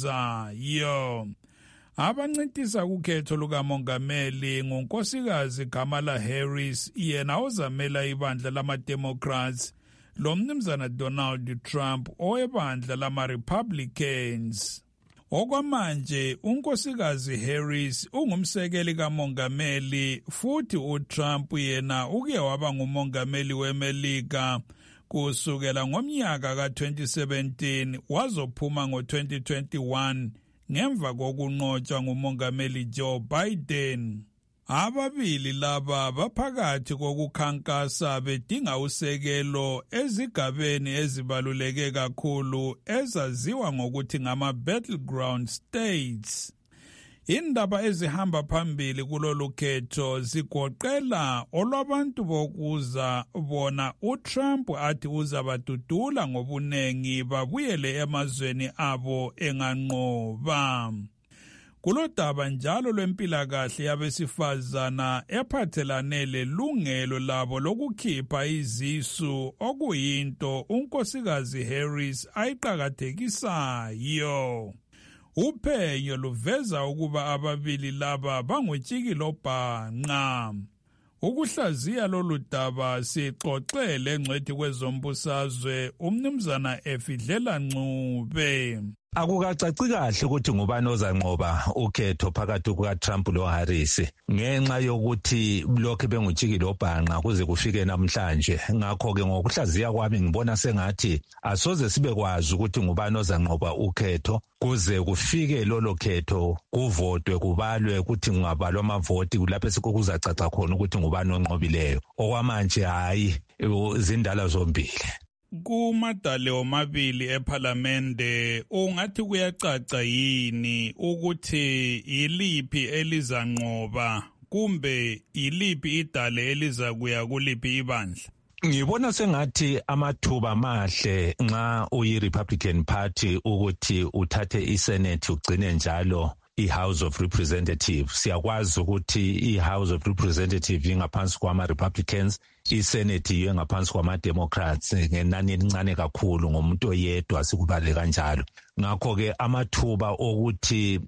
ezayo. Abancintisa kukhetho lukamongameli ngunkosikazi Kamala Harris yena ozamela ibandla lama-Democrats lo mnumzana Donald Trump owebandla lama-Republicans. Okwamanje unkosikazi Harris ungumsekeli kamongameli futhi uTrump yena uke waba ngumongameli weMelika kusukela ngomnyaka ka twenty seventeen wazophuma ngo twenty twenty-one ngemva kokunqotshwa ngumongameli Joe Biden. Ababili laba baphakathi kokukhankasa bedinga usekelo ezigabeni ezibaluleke kakhulu ezaziwa ngokuthi ngama battleground states. Indaba ezihamba phambili kulolu khetho zigoqela olwabantu bokuza bona uTrump athi uzabadudula ngobunengi babuyele emazweni abo enganqoba. Kulodaba njalo lwempilakahle yabesifazana ephathelane lelungelo labo lokukhipha izisu okuyinto unkosikazi Harris ayiqakathekisayo. Uphenyo luveza ukuba ababili laba bangutshikilobhanqa. Ukuhlaziya lolu daba sixoxele engcwethi kwezombusazwe umnumzana Efidlela Ncube. Akukacaci kahle ukuthi ngubani ozanqoba ukhetho phakathi kukaTrump loHarris ngenxa yokuthi lokho bengutshikilobhanqa kuze kufike namhlanje. Ngakho ke ngokuhlaziya kwami ngibona sengathi asoze sibe kwazi ukuthi ngubani ozanqoba ukhetho kuze kufike lolo khetho kuvotwe kubalwe ukuthi kungabalwa amavoti kulapho sikuzacaca khona ukuthi ngubani onqobileyo. Okwamanje hayi izindala zombili. Kumadale omabili eParliamente ungathi kuyacaca yini ukuthi iliphi elizanqoba kumbe iliphi idale eliza kuya kuliphi ibandla? Ngibona sengathi amathuba mahle nxa uyi-Republican Party ukuthi uthathe iSenate ugcine njalo i-House of Representatives. Siyakwazi ukuthi i-House of Representatives ingaphansi kwama-Republicans, i-Senate yiyo ngaphansi kwama-Democrats ngenani elincane kakhulu ngomuntu oyedwa sikubale kanjalo. Ngakho-ke amathuba okuthi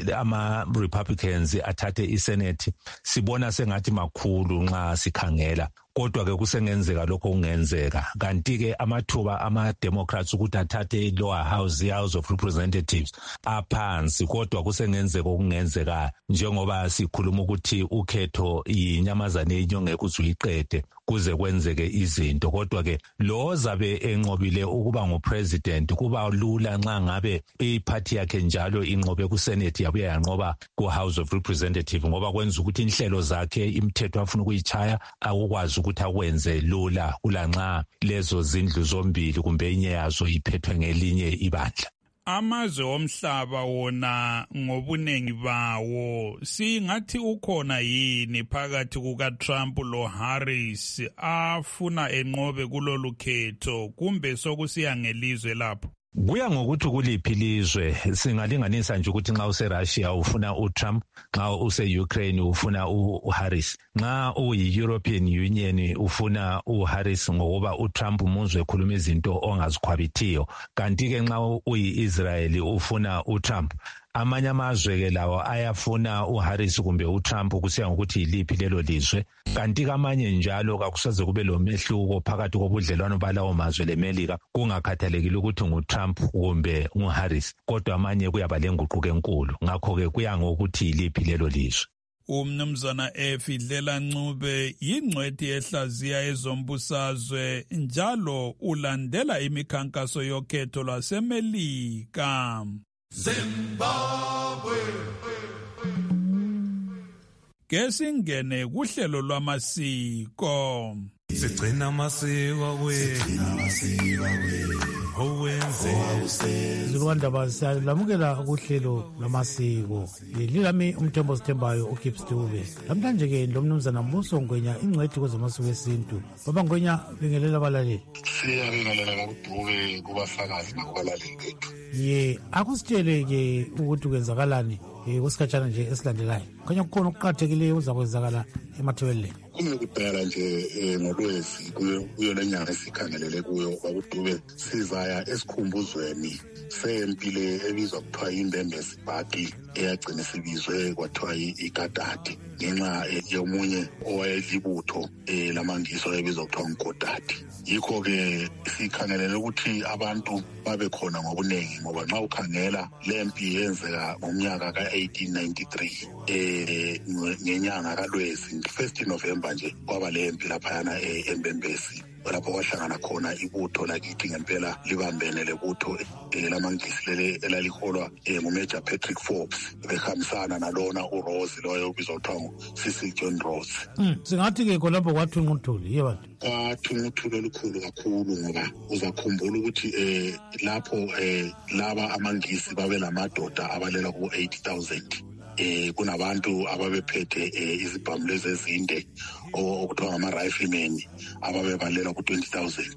ama-Republicans athathe i-Senate sibona sengathi makhulu nxa sikhangela. Kodwa ke kusengenzeka lokho kungenzeka. Kanti-ke amathuba ama-Democrats ukuthi athathe i-lower house, i-House of Representatives aphansi. Kodwa kusengenzeka okungenzeka njengoba sikhuluma ukuthi ukhetho inyamazane enyonge kuze uyiqede kuze kwenzeke izinto. Kodwa ke lo ozabe enqobile ukuba ngupresident kuba lula nxa ngabe iphathi yakhe njalo inqobe kuSenate yabuya yanqoba ku-House of Representatives ngoba kwenza ukuthi inhlelo zakhe imithetho afuna ukuyitshaya akukwazi ukuthi akwenze lula kulanxa lezo zindlu zombili kumbe inye yazo iphethwe ngelinye ibandla. amazwe omhlaba wona ngobunengi bawo singathi ukhona yini phakathi kuka-Trump lo-Harris afuna enqobe kulolu khetho kumbe sokusiya ngelizwe lapho? Kuya ngokuthi kuliphi lizwe. Singalinganisa nje ukuthi nxa use-Russia ufuna uTrump, nxa use-Ukraine ufuna uHarris, nxa uyi-European Union ufuna uHarris ngokuba uTrump muzwe ekhuluma izinto ongazikhwabithiyo, kanti-ke nxa uyi-Israel ufuna uTrump. Amanye amazwe-ke lawo ayafuna uHarris kumbe uTrump kusiya ngokuthi yiliphi lelo lizwe, kanti kamanye njalo kakusoze kube lomehluko phakathi kobudlelwano balawo mazwe leMelika kungakhathalekile ukuthi nguTrump kumbe nguHarris, kodwa amanye kuyaba lenguquko enkulu. Ngakho-ke kuya ngokuthi yiliphi lelo lizwe. Umnumzana Efidlela Ncube yingcwethi ehlaziya ezombusazwe njalo ulandela imikhankaso yokhetho lwaseMelika. Zimbabwe. Kesingene kuhlelo lwamasiko. Sigcina amasiko owenze zilwandaba siyalamukela kuhlelo lwamasiko. Lilami umthembo sithembayo uGibbs Dube. Namhlanje ke lomnumzana Mbuso Ngwenya ingcwethi kwezamasiko esintu. Baba Ngwenya bingelela abalaleli. Siyabingelela kaDube kubafakazi nakubalaleli bethu. Ye akusitshele ke ukuthi kwenzakalani eh kusikhatshana nje esilandelayo. Khanya kukhona okuqhathekileyo uzakwenzakala emathebeleni. Kungekudala nje ngolwezi kuyo lenyanga esikhangelele kuyo kwakuDube sizaya esikhumbuzweni sempile ebizwa kuthiwa iNdembezi Party eyagcina sibizwe kwathiwa iKatati ngenxa yomunye owayelibutho lamangiso ebizwa kuthiwa uNkodati. Yikho-ke sikhangelele ukuthi abantu babe khona ngobunengi ngoba nxa ukhangela lempi yenzeka ngomnyaka ka-eighteen ninety-three eh ngenyanga kaLwezi first November nje kwaba lempi laphayana eMbembesi lapho kwahlangana khona ibutho lakithi ngempela libambene lebutho lamangisi lele elaliholwa nguMajor Patrick Forbes behambisana nalona uRose loyo ubizwa kuthiwa Cecil John Rose. Mm singathi ke khonapho kwathunquthuli yebantu. Kwathunquthuli olukhulu kakhulu ngoba uzakhumbula ukuthi eh lapho eh laba amangisi babe lamadoda abalela ku eighty thousand. Eh kunabantu ababephethe izibhamu lezi ezinde okuthiwa ngama-riflemen ababebalela ku twenty thousand.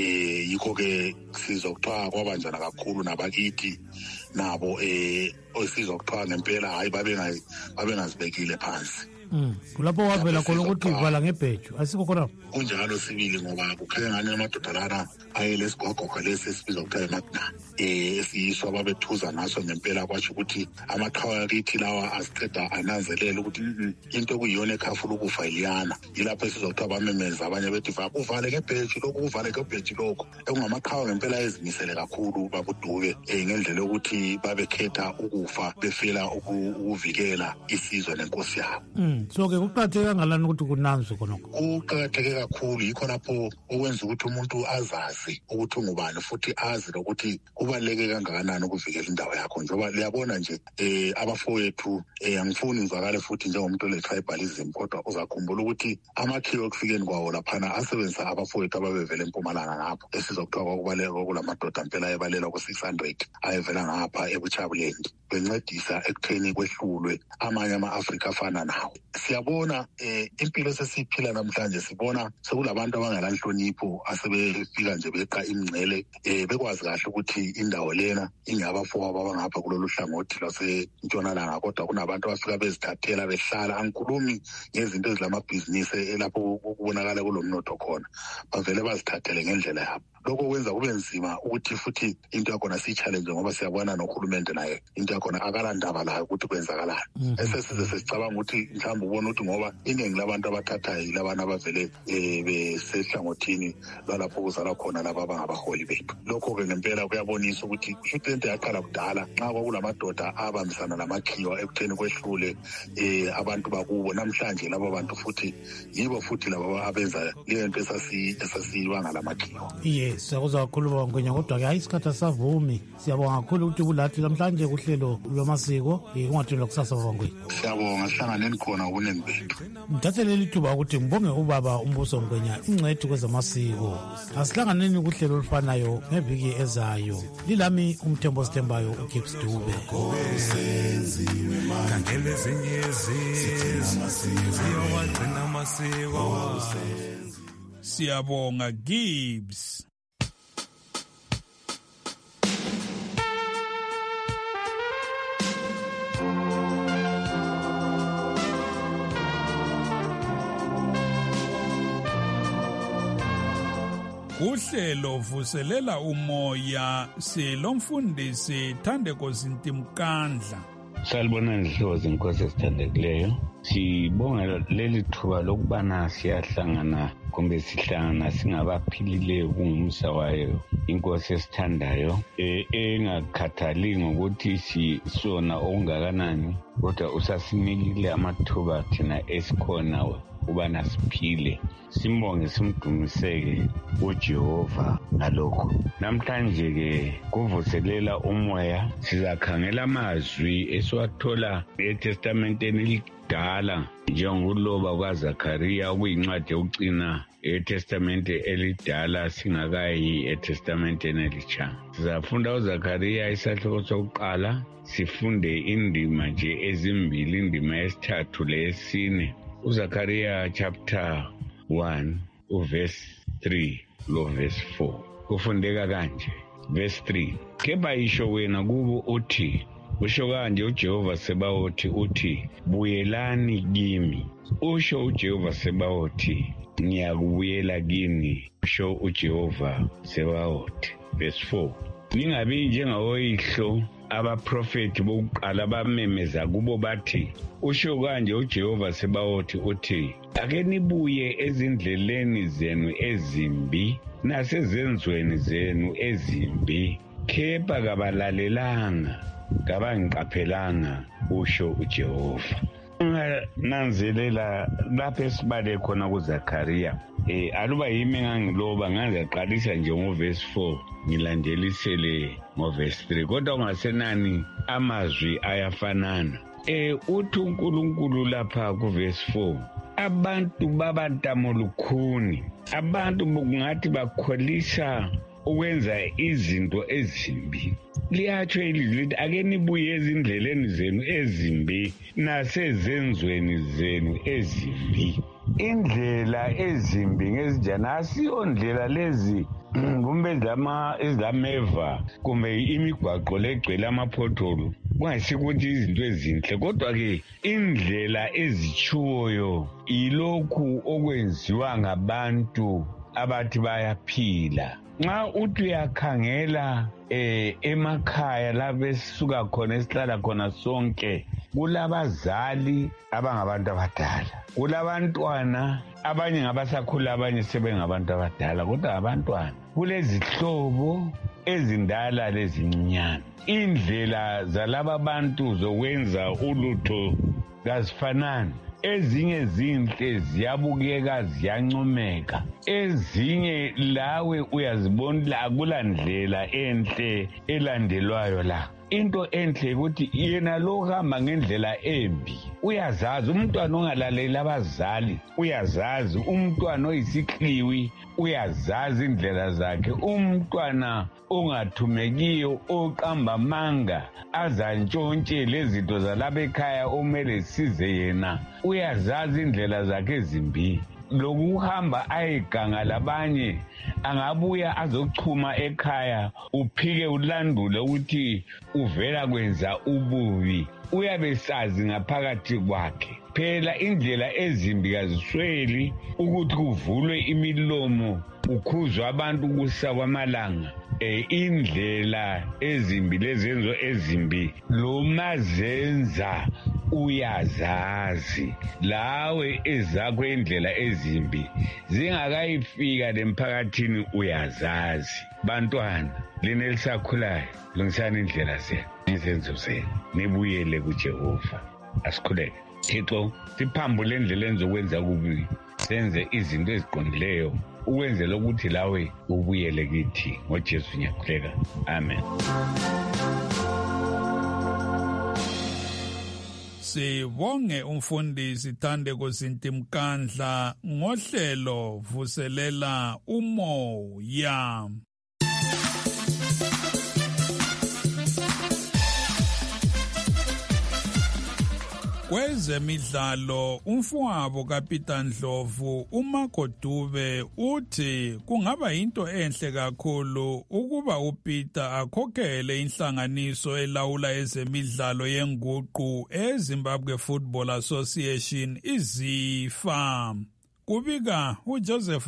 Eh yikho ke sizokuthiwa kwabanjana kakhulu nabakithi nabo eh osizokuthiwa ngempela hayi babengazibekile phansi. Mm kulapho wavela khona ukuthi vala ngebheju asikho khona kunjalo sibili ngoba kukhanya ngani amadoda lana ayelesigogogo lesi esibizwa kuthiwa iMagna eh esiyiswa babethuza ngaso ngempela kwatsho ukuthi amaqhawe akithi lawa asiqeda ananzelela ukuthi into okuyiyona ekhafula ukufa iliyana yilapho esizokuthiwa bamemeza abanye bethi uvale ngebheju lokhu uvale ngebheju lokhu ekungamaqhawe ngempela ezimisele kakhulu babuDube eh ngendlela ukuthi babekhetha ukufa befela ukuvikela isizwe nenkosi yabo. So ke kuqhatheke kangalani ukuthi kunanzwe khonokho? Kuqhatheke kakhulu yikho lapho okwenza ukuthi umuntu azazi ukuthi ungubani futhi azi ukuthi kubaleke kangakanani ukuvikela indawo yakho njengoba liyabona nje eh abafowethu eh angifuni ngizakale futhi njengomuntu le tribalism kodwa uzakhumbula ukuthi amakhiwo okufikeni kwawo laphana asebenzisa abafowethu ababevela eMpumalanga ngapho esizokuthiwa kwakubaleka kulamadoda impela ebalela ku six hundred ayevela ngapha eBuchabulendi bencedisa ekutheni kwehlulwe amanye ama-Afrika afana nawo. Siyabona eh impilo sesiphila namhlanje sibona sekulabantu abangalanhlonipho asebefika nje beqa imngcele eh bekwazi kahle ukuthi indawo lena ingabafowabo abangapha kulolu hlangothi lase-Ntshonalanga kodwa kunabantu abafika bezithathela behlala. Angikhulumi ngezinto ezilamabhizinisi elapho kubonakala kulomnotho khona bavele bazithathele ngendlela yabo. Lokho kwenza kube nzima ukuthi futhi into yakhona siyi-challenge ngoba siyabona nohulumende naye into yakhona akalandaba layo ukuthi kwenzakalani. Esesize sesicabanga ukuthi mhlawumbe ubona ukuthi ngoba iningi labantu abathathayo yilabana abavele um besehlangothini lwalapho kuzala khona laba abangabaholi bethu. Lokho-ke ngempela kuyabonisa ukuthi kushuthi into yaqala kudala nxa kwakulamadoda abambisana namakhiwa ekutheni kwehlule um abantu bakubo. Namhlanje labo bantu futhi yibo futhi laba abenza leyo nto esasiyibanga lamakhiwa. Ye ke siyakuzwa kakhulu baba Ngwenya, kodwa ke hayi isikhathi asavumi. Siyabonga kakhulu ukuthi kulathi namhlanje kuhlelo lwamasiko ungathini kusasa baba Ngwenya. Siyabonga, sihlanganeni khona ubunini bethu. Ngithathe leli thuba ukuthi ngibonge ubaba uMbuso Ngwenya, ingcwethi kwezamasiko. Asihlanganeni kuhlelo olufanayo ngeviki ezayo. Lilami uMthembo Sithembayo uGibbs Dube. Kangele zinyezi ziyowagcina amasiko. Siyabonga Gibbs. Uhlelo vuselela umoya silomfundisi Thandeko Zintimkandla. Salibonani Dlozi, inkosi esithandekileyo. Sibonga leli thuba lokubana siyahlangana kumbe sihlangana singabaphilileyo kungumsa wayo inkosi esithandayo, eh engakhathali ngokuthi sisona okungakanani, kodwa usasinikile amathuba thina esikhona ubana siphile. Simbonge simdumiseke uJehova ngalokho. Namhlanje ke kuvuselela umoya, sizakhangela amazwi esiwathola eTestamenteni elidala njengokuloba kwaZakhariya okuyincwadi yokucina eTestamente elidala singakayi eTestamenteni elitsha. Sizafunda uZakhariya isahluko sokuqala, sifunde indima nje ezimbili, indima yesithathu leyesine. uZakhariya chapter one uverse three lo verse four kufundeka kanje. Verse three, keba isho wena kubo uthi, usho kanje uJehova Sebaothi uthi, buyelani kimi. Usho uJehova Sebaothi, ngiyakubuyela kini, usho uJehova Sebaothi. Verse four, ningabi njengawoyihlo abaprofeti bokuqala bamemeza kubo bathi, usho kanje uJehova Sebaothi uthi, ake nibuye ezindleleni zenu ezimbi nasezenzweni zenu ezimbi, kepha kabalalelanga kabangiqaphelanga, usho uJehova. Nanzelela lapho esibale khona kuZakhariya, eh aluba yimi engangiloba ngazaqalisa nje ngoverse four ngilandelisele ngoverse three, kodwa ungasenani amazwi ayafanana. Eh uthi uNkulunkulu lapha kuverse four, abantu babantamo lukhuni, abantu kungathi bakholisa ukwenza izinto ezimbi. Liyatsho ilizwi lithi, ake nibuye ezindleleni zenu ezimbi nasezenzweni zenu ezimbi. Indlela ezimbi ngezinjani? Asiyo ndlela lezi kumbe zama ezameva kumbe imigwaqo legcwele amaphotholo kungasikuthi izinto ezinhle, kodwa ke indlela ezichuyo ilokhu okwenziwa ngabantu abathi bayaphila. Nxa uthi uyakhangela eh emakhaya lapho esisuka khona esihlala khona sonke, kulabazali abangabantu abadala, kulabantwana abanye ngabasakhula abanye sebengabantu abadala, kodwa abantwana, kulezihlobo ezindala lezincinyane. Indlela zalaba bantu zokwenza ulutho kazifanani. Ezinye zinhle ziyabukeka ziyancomeka, ezinye lawe uyazibona akula ndlela enhle elandelwayo la. Into enhle ukuthi yena lo hamba ngendlela embi uyazazi. Umntwana ongalaleli abazali uyazazi, umntwana oyisikliwi uyazazi indlela zakhe, umntwana ongathumekiyo oqamba manga azantshontshe lezinto zalapha ekhaya omele size yena uyazazi indlela zakhe ezimbi. Lokuhamba ayeganga labanye angabuya azochuma ekhaya, uphike ulandule ukuthi uvela kwenza ububi, uyabe sazi ngaphakathi kwakhe. Phela indlela ezimbi kazisweli ukuthi kuvulwe imilomo ukhuzwa abantu kusa kwamalanga. E indlela ezimbi lezenzo ezimbi lo mazenza uyazazi, lawe ezakho indlela ezimbi zingakayifika lemphakathini uyazazi. Bantwana lina elisakhulayo, lungisani indlela zenu nizenzo zenu, nibuyele kuJehova. Asikhuleke. Thixo, siphambule endleleni zokwenza kubi, senze izinto eziqondileyo ukwenzela ukuthi lawe ubuyele kithi ngoJesu ngiyakhuleka. Amen. Sibonge umfundisi Thandeko Zintimkandla ngohlelo vuselela umoya. Kwezemidlalo umfowabo kaPeter Ndlovu uMagodube uthi kungaba into enhle kakhulu ukuba uPeter akhokhele inhlanganiso elawula ezemidlalo yenguqu eZimbabwe Football Association iZIFA. Kubika uJoseph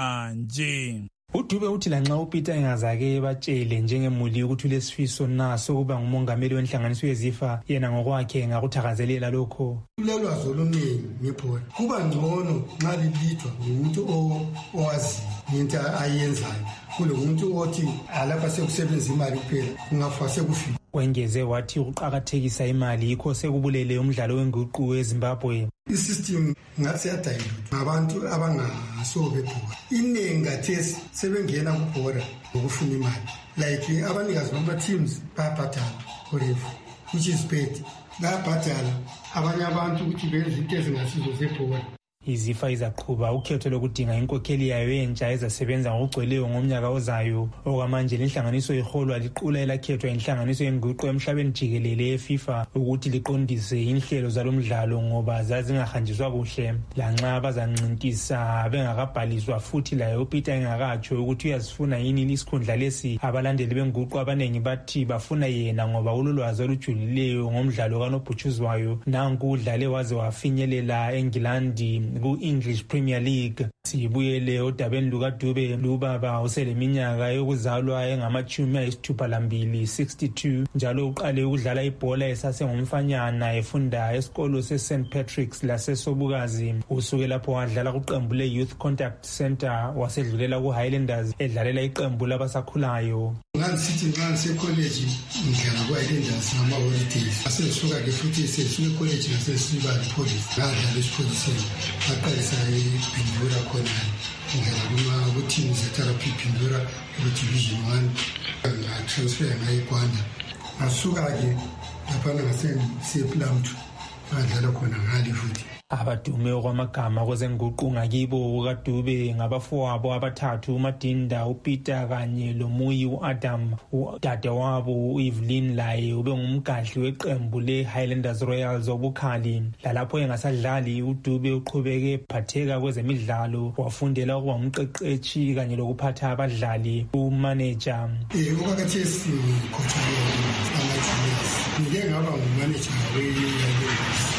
Njanje. uDube uthi lanxa uPeter engazake batshele njengemuli ukuthi ulesifiso naso kuba ngumongameli wenhlanganiso yeZIFA, yena ngokwakhe ngakuthakazelela lokho. Ulelwazi oluningi ngebhola kuba ngcono nxa lilidwa ngumuntu owazi into ayenzayo kulo muntu othi alapha sekusebenza imali kuphela kungafase kufika. Wengeze wathi ukuqakathekisa imali yikho sekubulele umdlalo wenguqu eZimbabwe. Isystem ngathi yadayilwa ngabantu abangasobe bhola. Iningi kathesi sebengena kubhola ngokufuna imali. Like abanikazi bama teams bayabhadala forever, which is bad. Bayabhadala abanye abantu ukuthi benze into ezingasizo zebhola. iZIFA izaqhuba ukhetho lokudinga inkokheli yayo entsha ezasebenza ngokugcweleyo ngomnyaka ozayo. Okwamanje lenhlanganiso iholwa liqula elakhethwa inhlanganiso yenguqu emhlabeni jikelele yeFIFA ukuthi liqondise inhlelo zalomdlalo ngoba zazingahanjiswa kuhle. Lanxa bazancintisa bengakabhaliswa futhi laye uPeter engakatsho ukuthi uyazifuna yini isikhundla lesi, abalandeli benguqu abanengi bathi bafuna yena ngoba ulolwazi olujulileyo ngomdlalo kanobhutshuzwayo. Nanku udlale waze wafinyelela eNgilandi ku-English Premier League. Sibuyele odabeni lukaDube. Lubaba useleminyaka yokuzalwa engamachumi ayisithupha lambili sixty-two, njalo uqale ukudlala ibhola esasengumfanyana efunda esikolo seSaint Patrick's laseSobukazi. Usuke lapho wadlala kuqembu le-Youth Contact Center wasedlulela ku-Highlanders edlalela iqembu labasakhulayo. Ngisithi nxa ngisecollege ngidlala ku-Highlanders ngama-holidays. Asesuka-ke futhi sesuka ecollege ngasesiba lipolice ngadlala esipoliseni. Aqalisa iPhindura khona ngidlala kuma-team zetherapy Phindura ku-Division one ngatransfer ngayiGwanda. Ngasuka-ke laphana ngasePlumtu ngadlala khona ngale futhi. Abadume okwamagama kwezenguqu ngakibo kukaDube ngabafowabo abathathu, uMadinda, uPeter kanye loMuyi uAdam. Udade wabo uEvelyn laye ube ngumgadli weqembu le-Highlanders Royals obukhali. Lalapho engasadlali uDube uqhubeke ephatheka kwezemidlalo, wafundela ukuba umqeqetshi kanye lokuphatha abadlali, umanager. Eh okakathesi coach ama-juniors ngike ngaba ngumanager we-Highlanders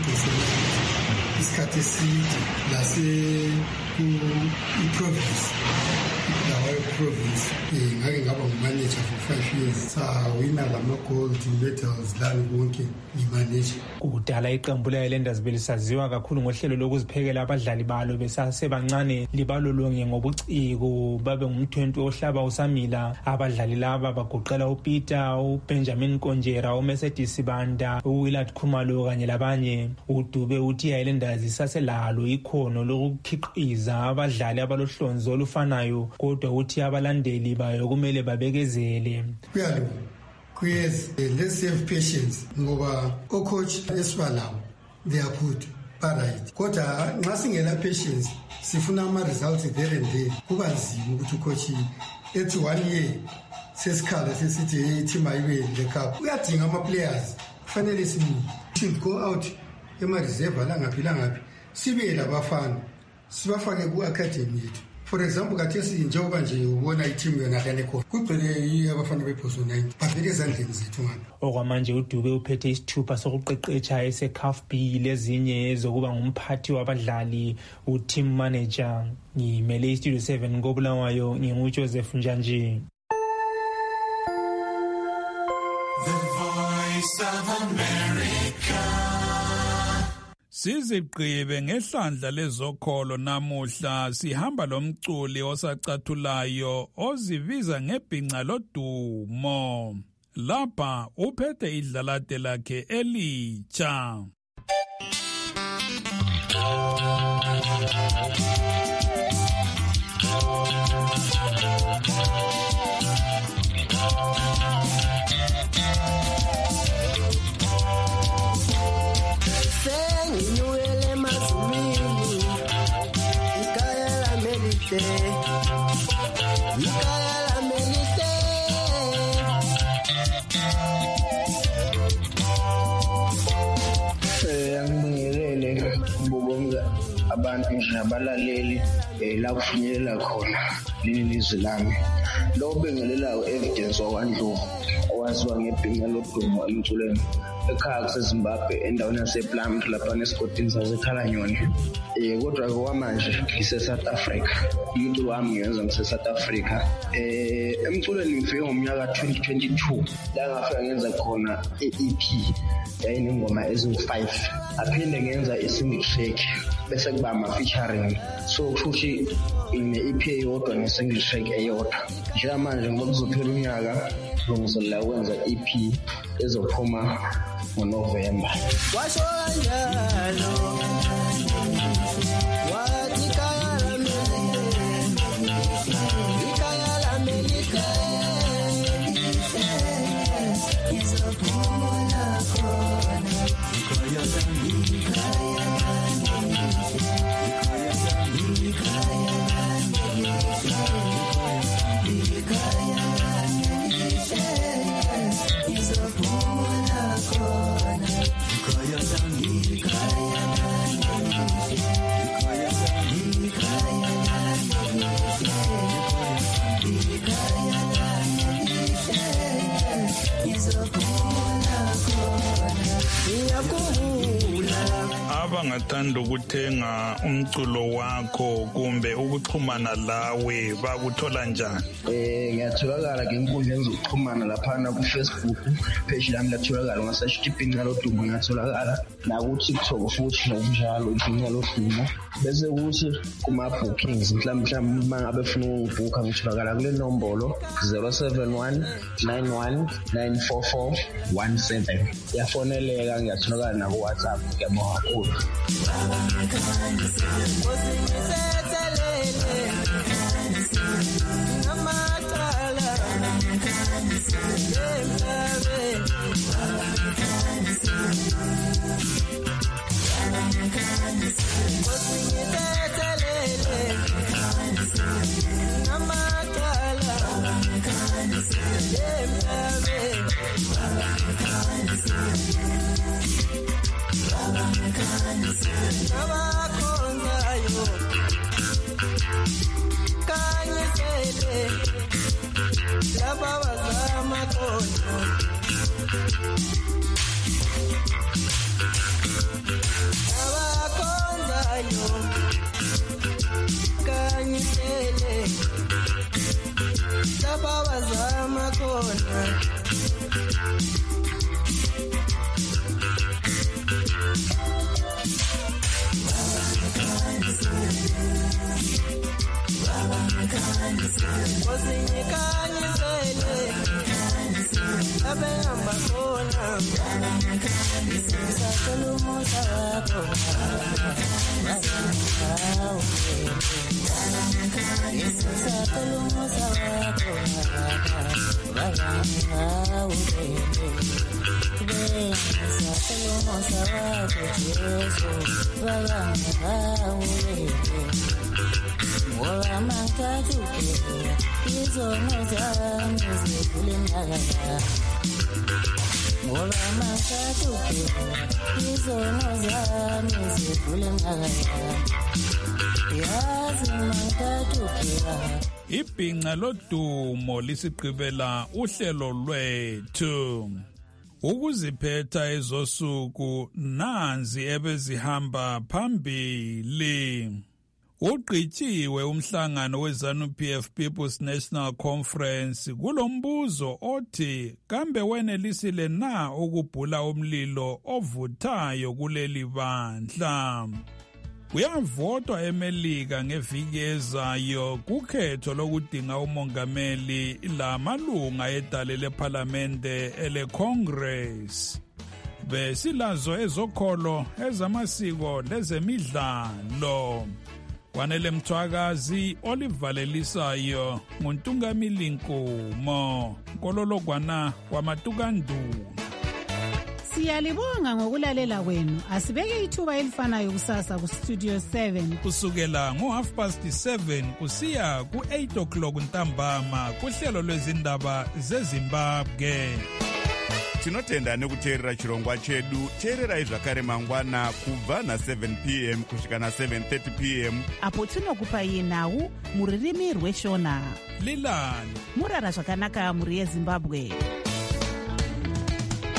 isikhathi eside lase ku-province lawayo province ngake ngaba ngumanager for five years sawina lama-gold medals lani konke ngimanager. Kudala iqembu le-Highlanders belisaziwa kakhulu ngohlelo lokuziphekela abadlali balo besasebancane libalolonge ngobuciko babe ngumthwentwe ohlaba usamila. Abadlali laba bagoqela uPeter, uBenjamin Konjera, uMercedes Banda, uWillard Khumalo kanye labanye. uDube uthi i-Highlanders isaselalo ikhono lokukhiqiza abadlali abalohlonzo olufanayo, kodwa uthi abalandeli bayo kumele babekezele. Kuyalo kuyes let's have patience ngoba ocoach esibalawo they are good right, kodwa nxa singela patience sifuna ama-results there and there kuba nzima ukuthi ucoach ethi one year sesikhala sesithi team ayibe the cup. Uyadinga ama-players kufanele should go out ema-reserve langaphi langaphi sibe labafana sibafake ku-academy yethu. For example kathesi njengoba nje ubona i-team yona kane khona kugcwele abafana bephoso ninety bavele ezandleni zethu ngapha. Okwamanje uDube uphethe isithupha sokuqeqetsha ese-CAF B lezinye zokuba ngumphathi wabadlali, u-team manager. Ngimele iStudio seven koBulawayo, nginguJoseph Njanje. The Voice of America. Sizigqibe ngehlandla lezokholo namuhla sihamba lomculi osacathulayo ozibiza ngebhinca lodumo. Lapha uphethe idlalade lakhe elitsha. Senginyukele emazulwini, ikhaya lami elihle, ikhaya lami elihle. Eh, angibingelele bonke abantu nje abalaleli la kufinyelela khona leli lizwi lami. Lo bengelelayo evidence wakwaNdlovu owaziwa ngebhinqa lodumo emculweni ekhaya kuseZimbabwe endaweni yasePlumtree lapha nesigodini saseKhalanyoni. Eh kodwa kwamanje ngise-South Africa. Umculo wami ngiyenza ngise-South Africa. Eh emculweni ngifike ngomnyaka twenty twenty-two la ngafika ngenza khona i-E P yayinengoma eziwu-five. Aphinde ngenza i-single track bese kuba ama-featuring. So futhi ine-E P eyodwa ne-single track eyodwa. Njengamanje ngoba kuzophela unyaka ngilungiselela ukwenza i-E P ezophuma ngoNovember. Washo kanjalo wathi ikhaya lami ikhaya lami lihle, ngizophumula khona ikhaya lami ikhaya lami ikhaya lami ikhaya lami ikhaya lami ngizophumula khona ikhaya lami ikhaya lami ikhaya lami ikhaya lami ikhaya lami ngizophumula khona ngiyakhumbula. Abangathanda ukuthenga umculo wakho kumbe ukuxhumana lawe bakuthola njani? Eh ngiyatholakala ngenkundleni zokuxhumana laphana ku Facebook page lami latholakala ngasearch ibhinqa lodumo, ngiyatholakala na ku TikTok futhi ngokunjalo ibhinqa lodumo. Bese kuthi kuma bookings mhlawumbe mhlawumbe mangabe ufuna ukubooka ngitholakala kule nombolo zero seven one nine one nine four four one seven. Yafoneleka, ngiyatholakala na ku WhatsApp. Ngiyabonga kakhulu. Ibhinqa lodumo lisigqibela uhlelo lwethu. Ukuziphetha ezosuku nanzi ebezihamba phambili. Ugqityiwe umhlangano weZANU-P F People's National Conference kulombuzo othi kambe wenelisile na ukubhula umlilo ovuthayo kuleli bandla. Kuyavotwa eMelika ngeviki ezayo kukhetho lokudinga umongameli lamalunga edale lephalamende ele-Congress. Besilazo ezokholo, ezamasiko lezemidlalo. Kwanele Mthwakazi, olivalelisayo nguNtungamili Nkomo, Nkololokwana kwaMatukanduna. Siyalibonga ngokulalela kwenu. Asibeke ithuba elifanayo kusasa ku Studio seven kusukela ngo half past seven kusiya ku eight o'clock ntambama kuhlelo lwezindaba zeZimbabwe. Tinotenda nekuteerera chirongwa chedu. Teererai zvakare mangwana kubva na seven p m kusvika na seven thirty p m apo tinokupai nhau muririmi rweshona. Lilani murara zvakanaka muri yeZimbabwe.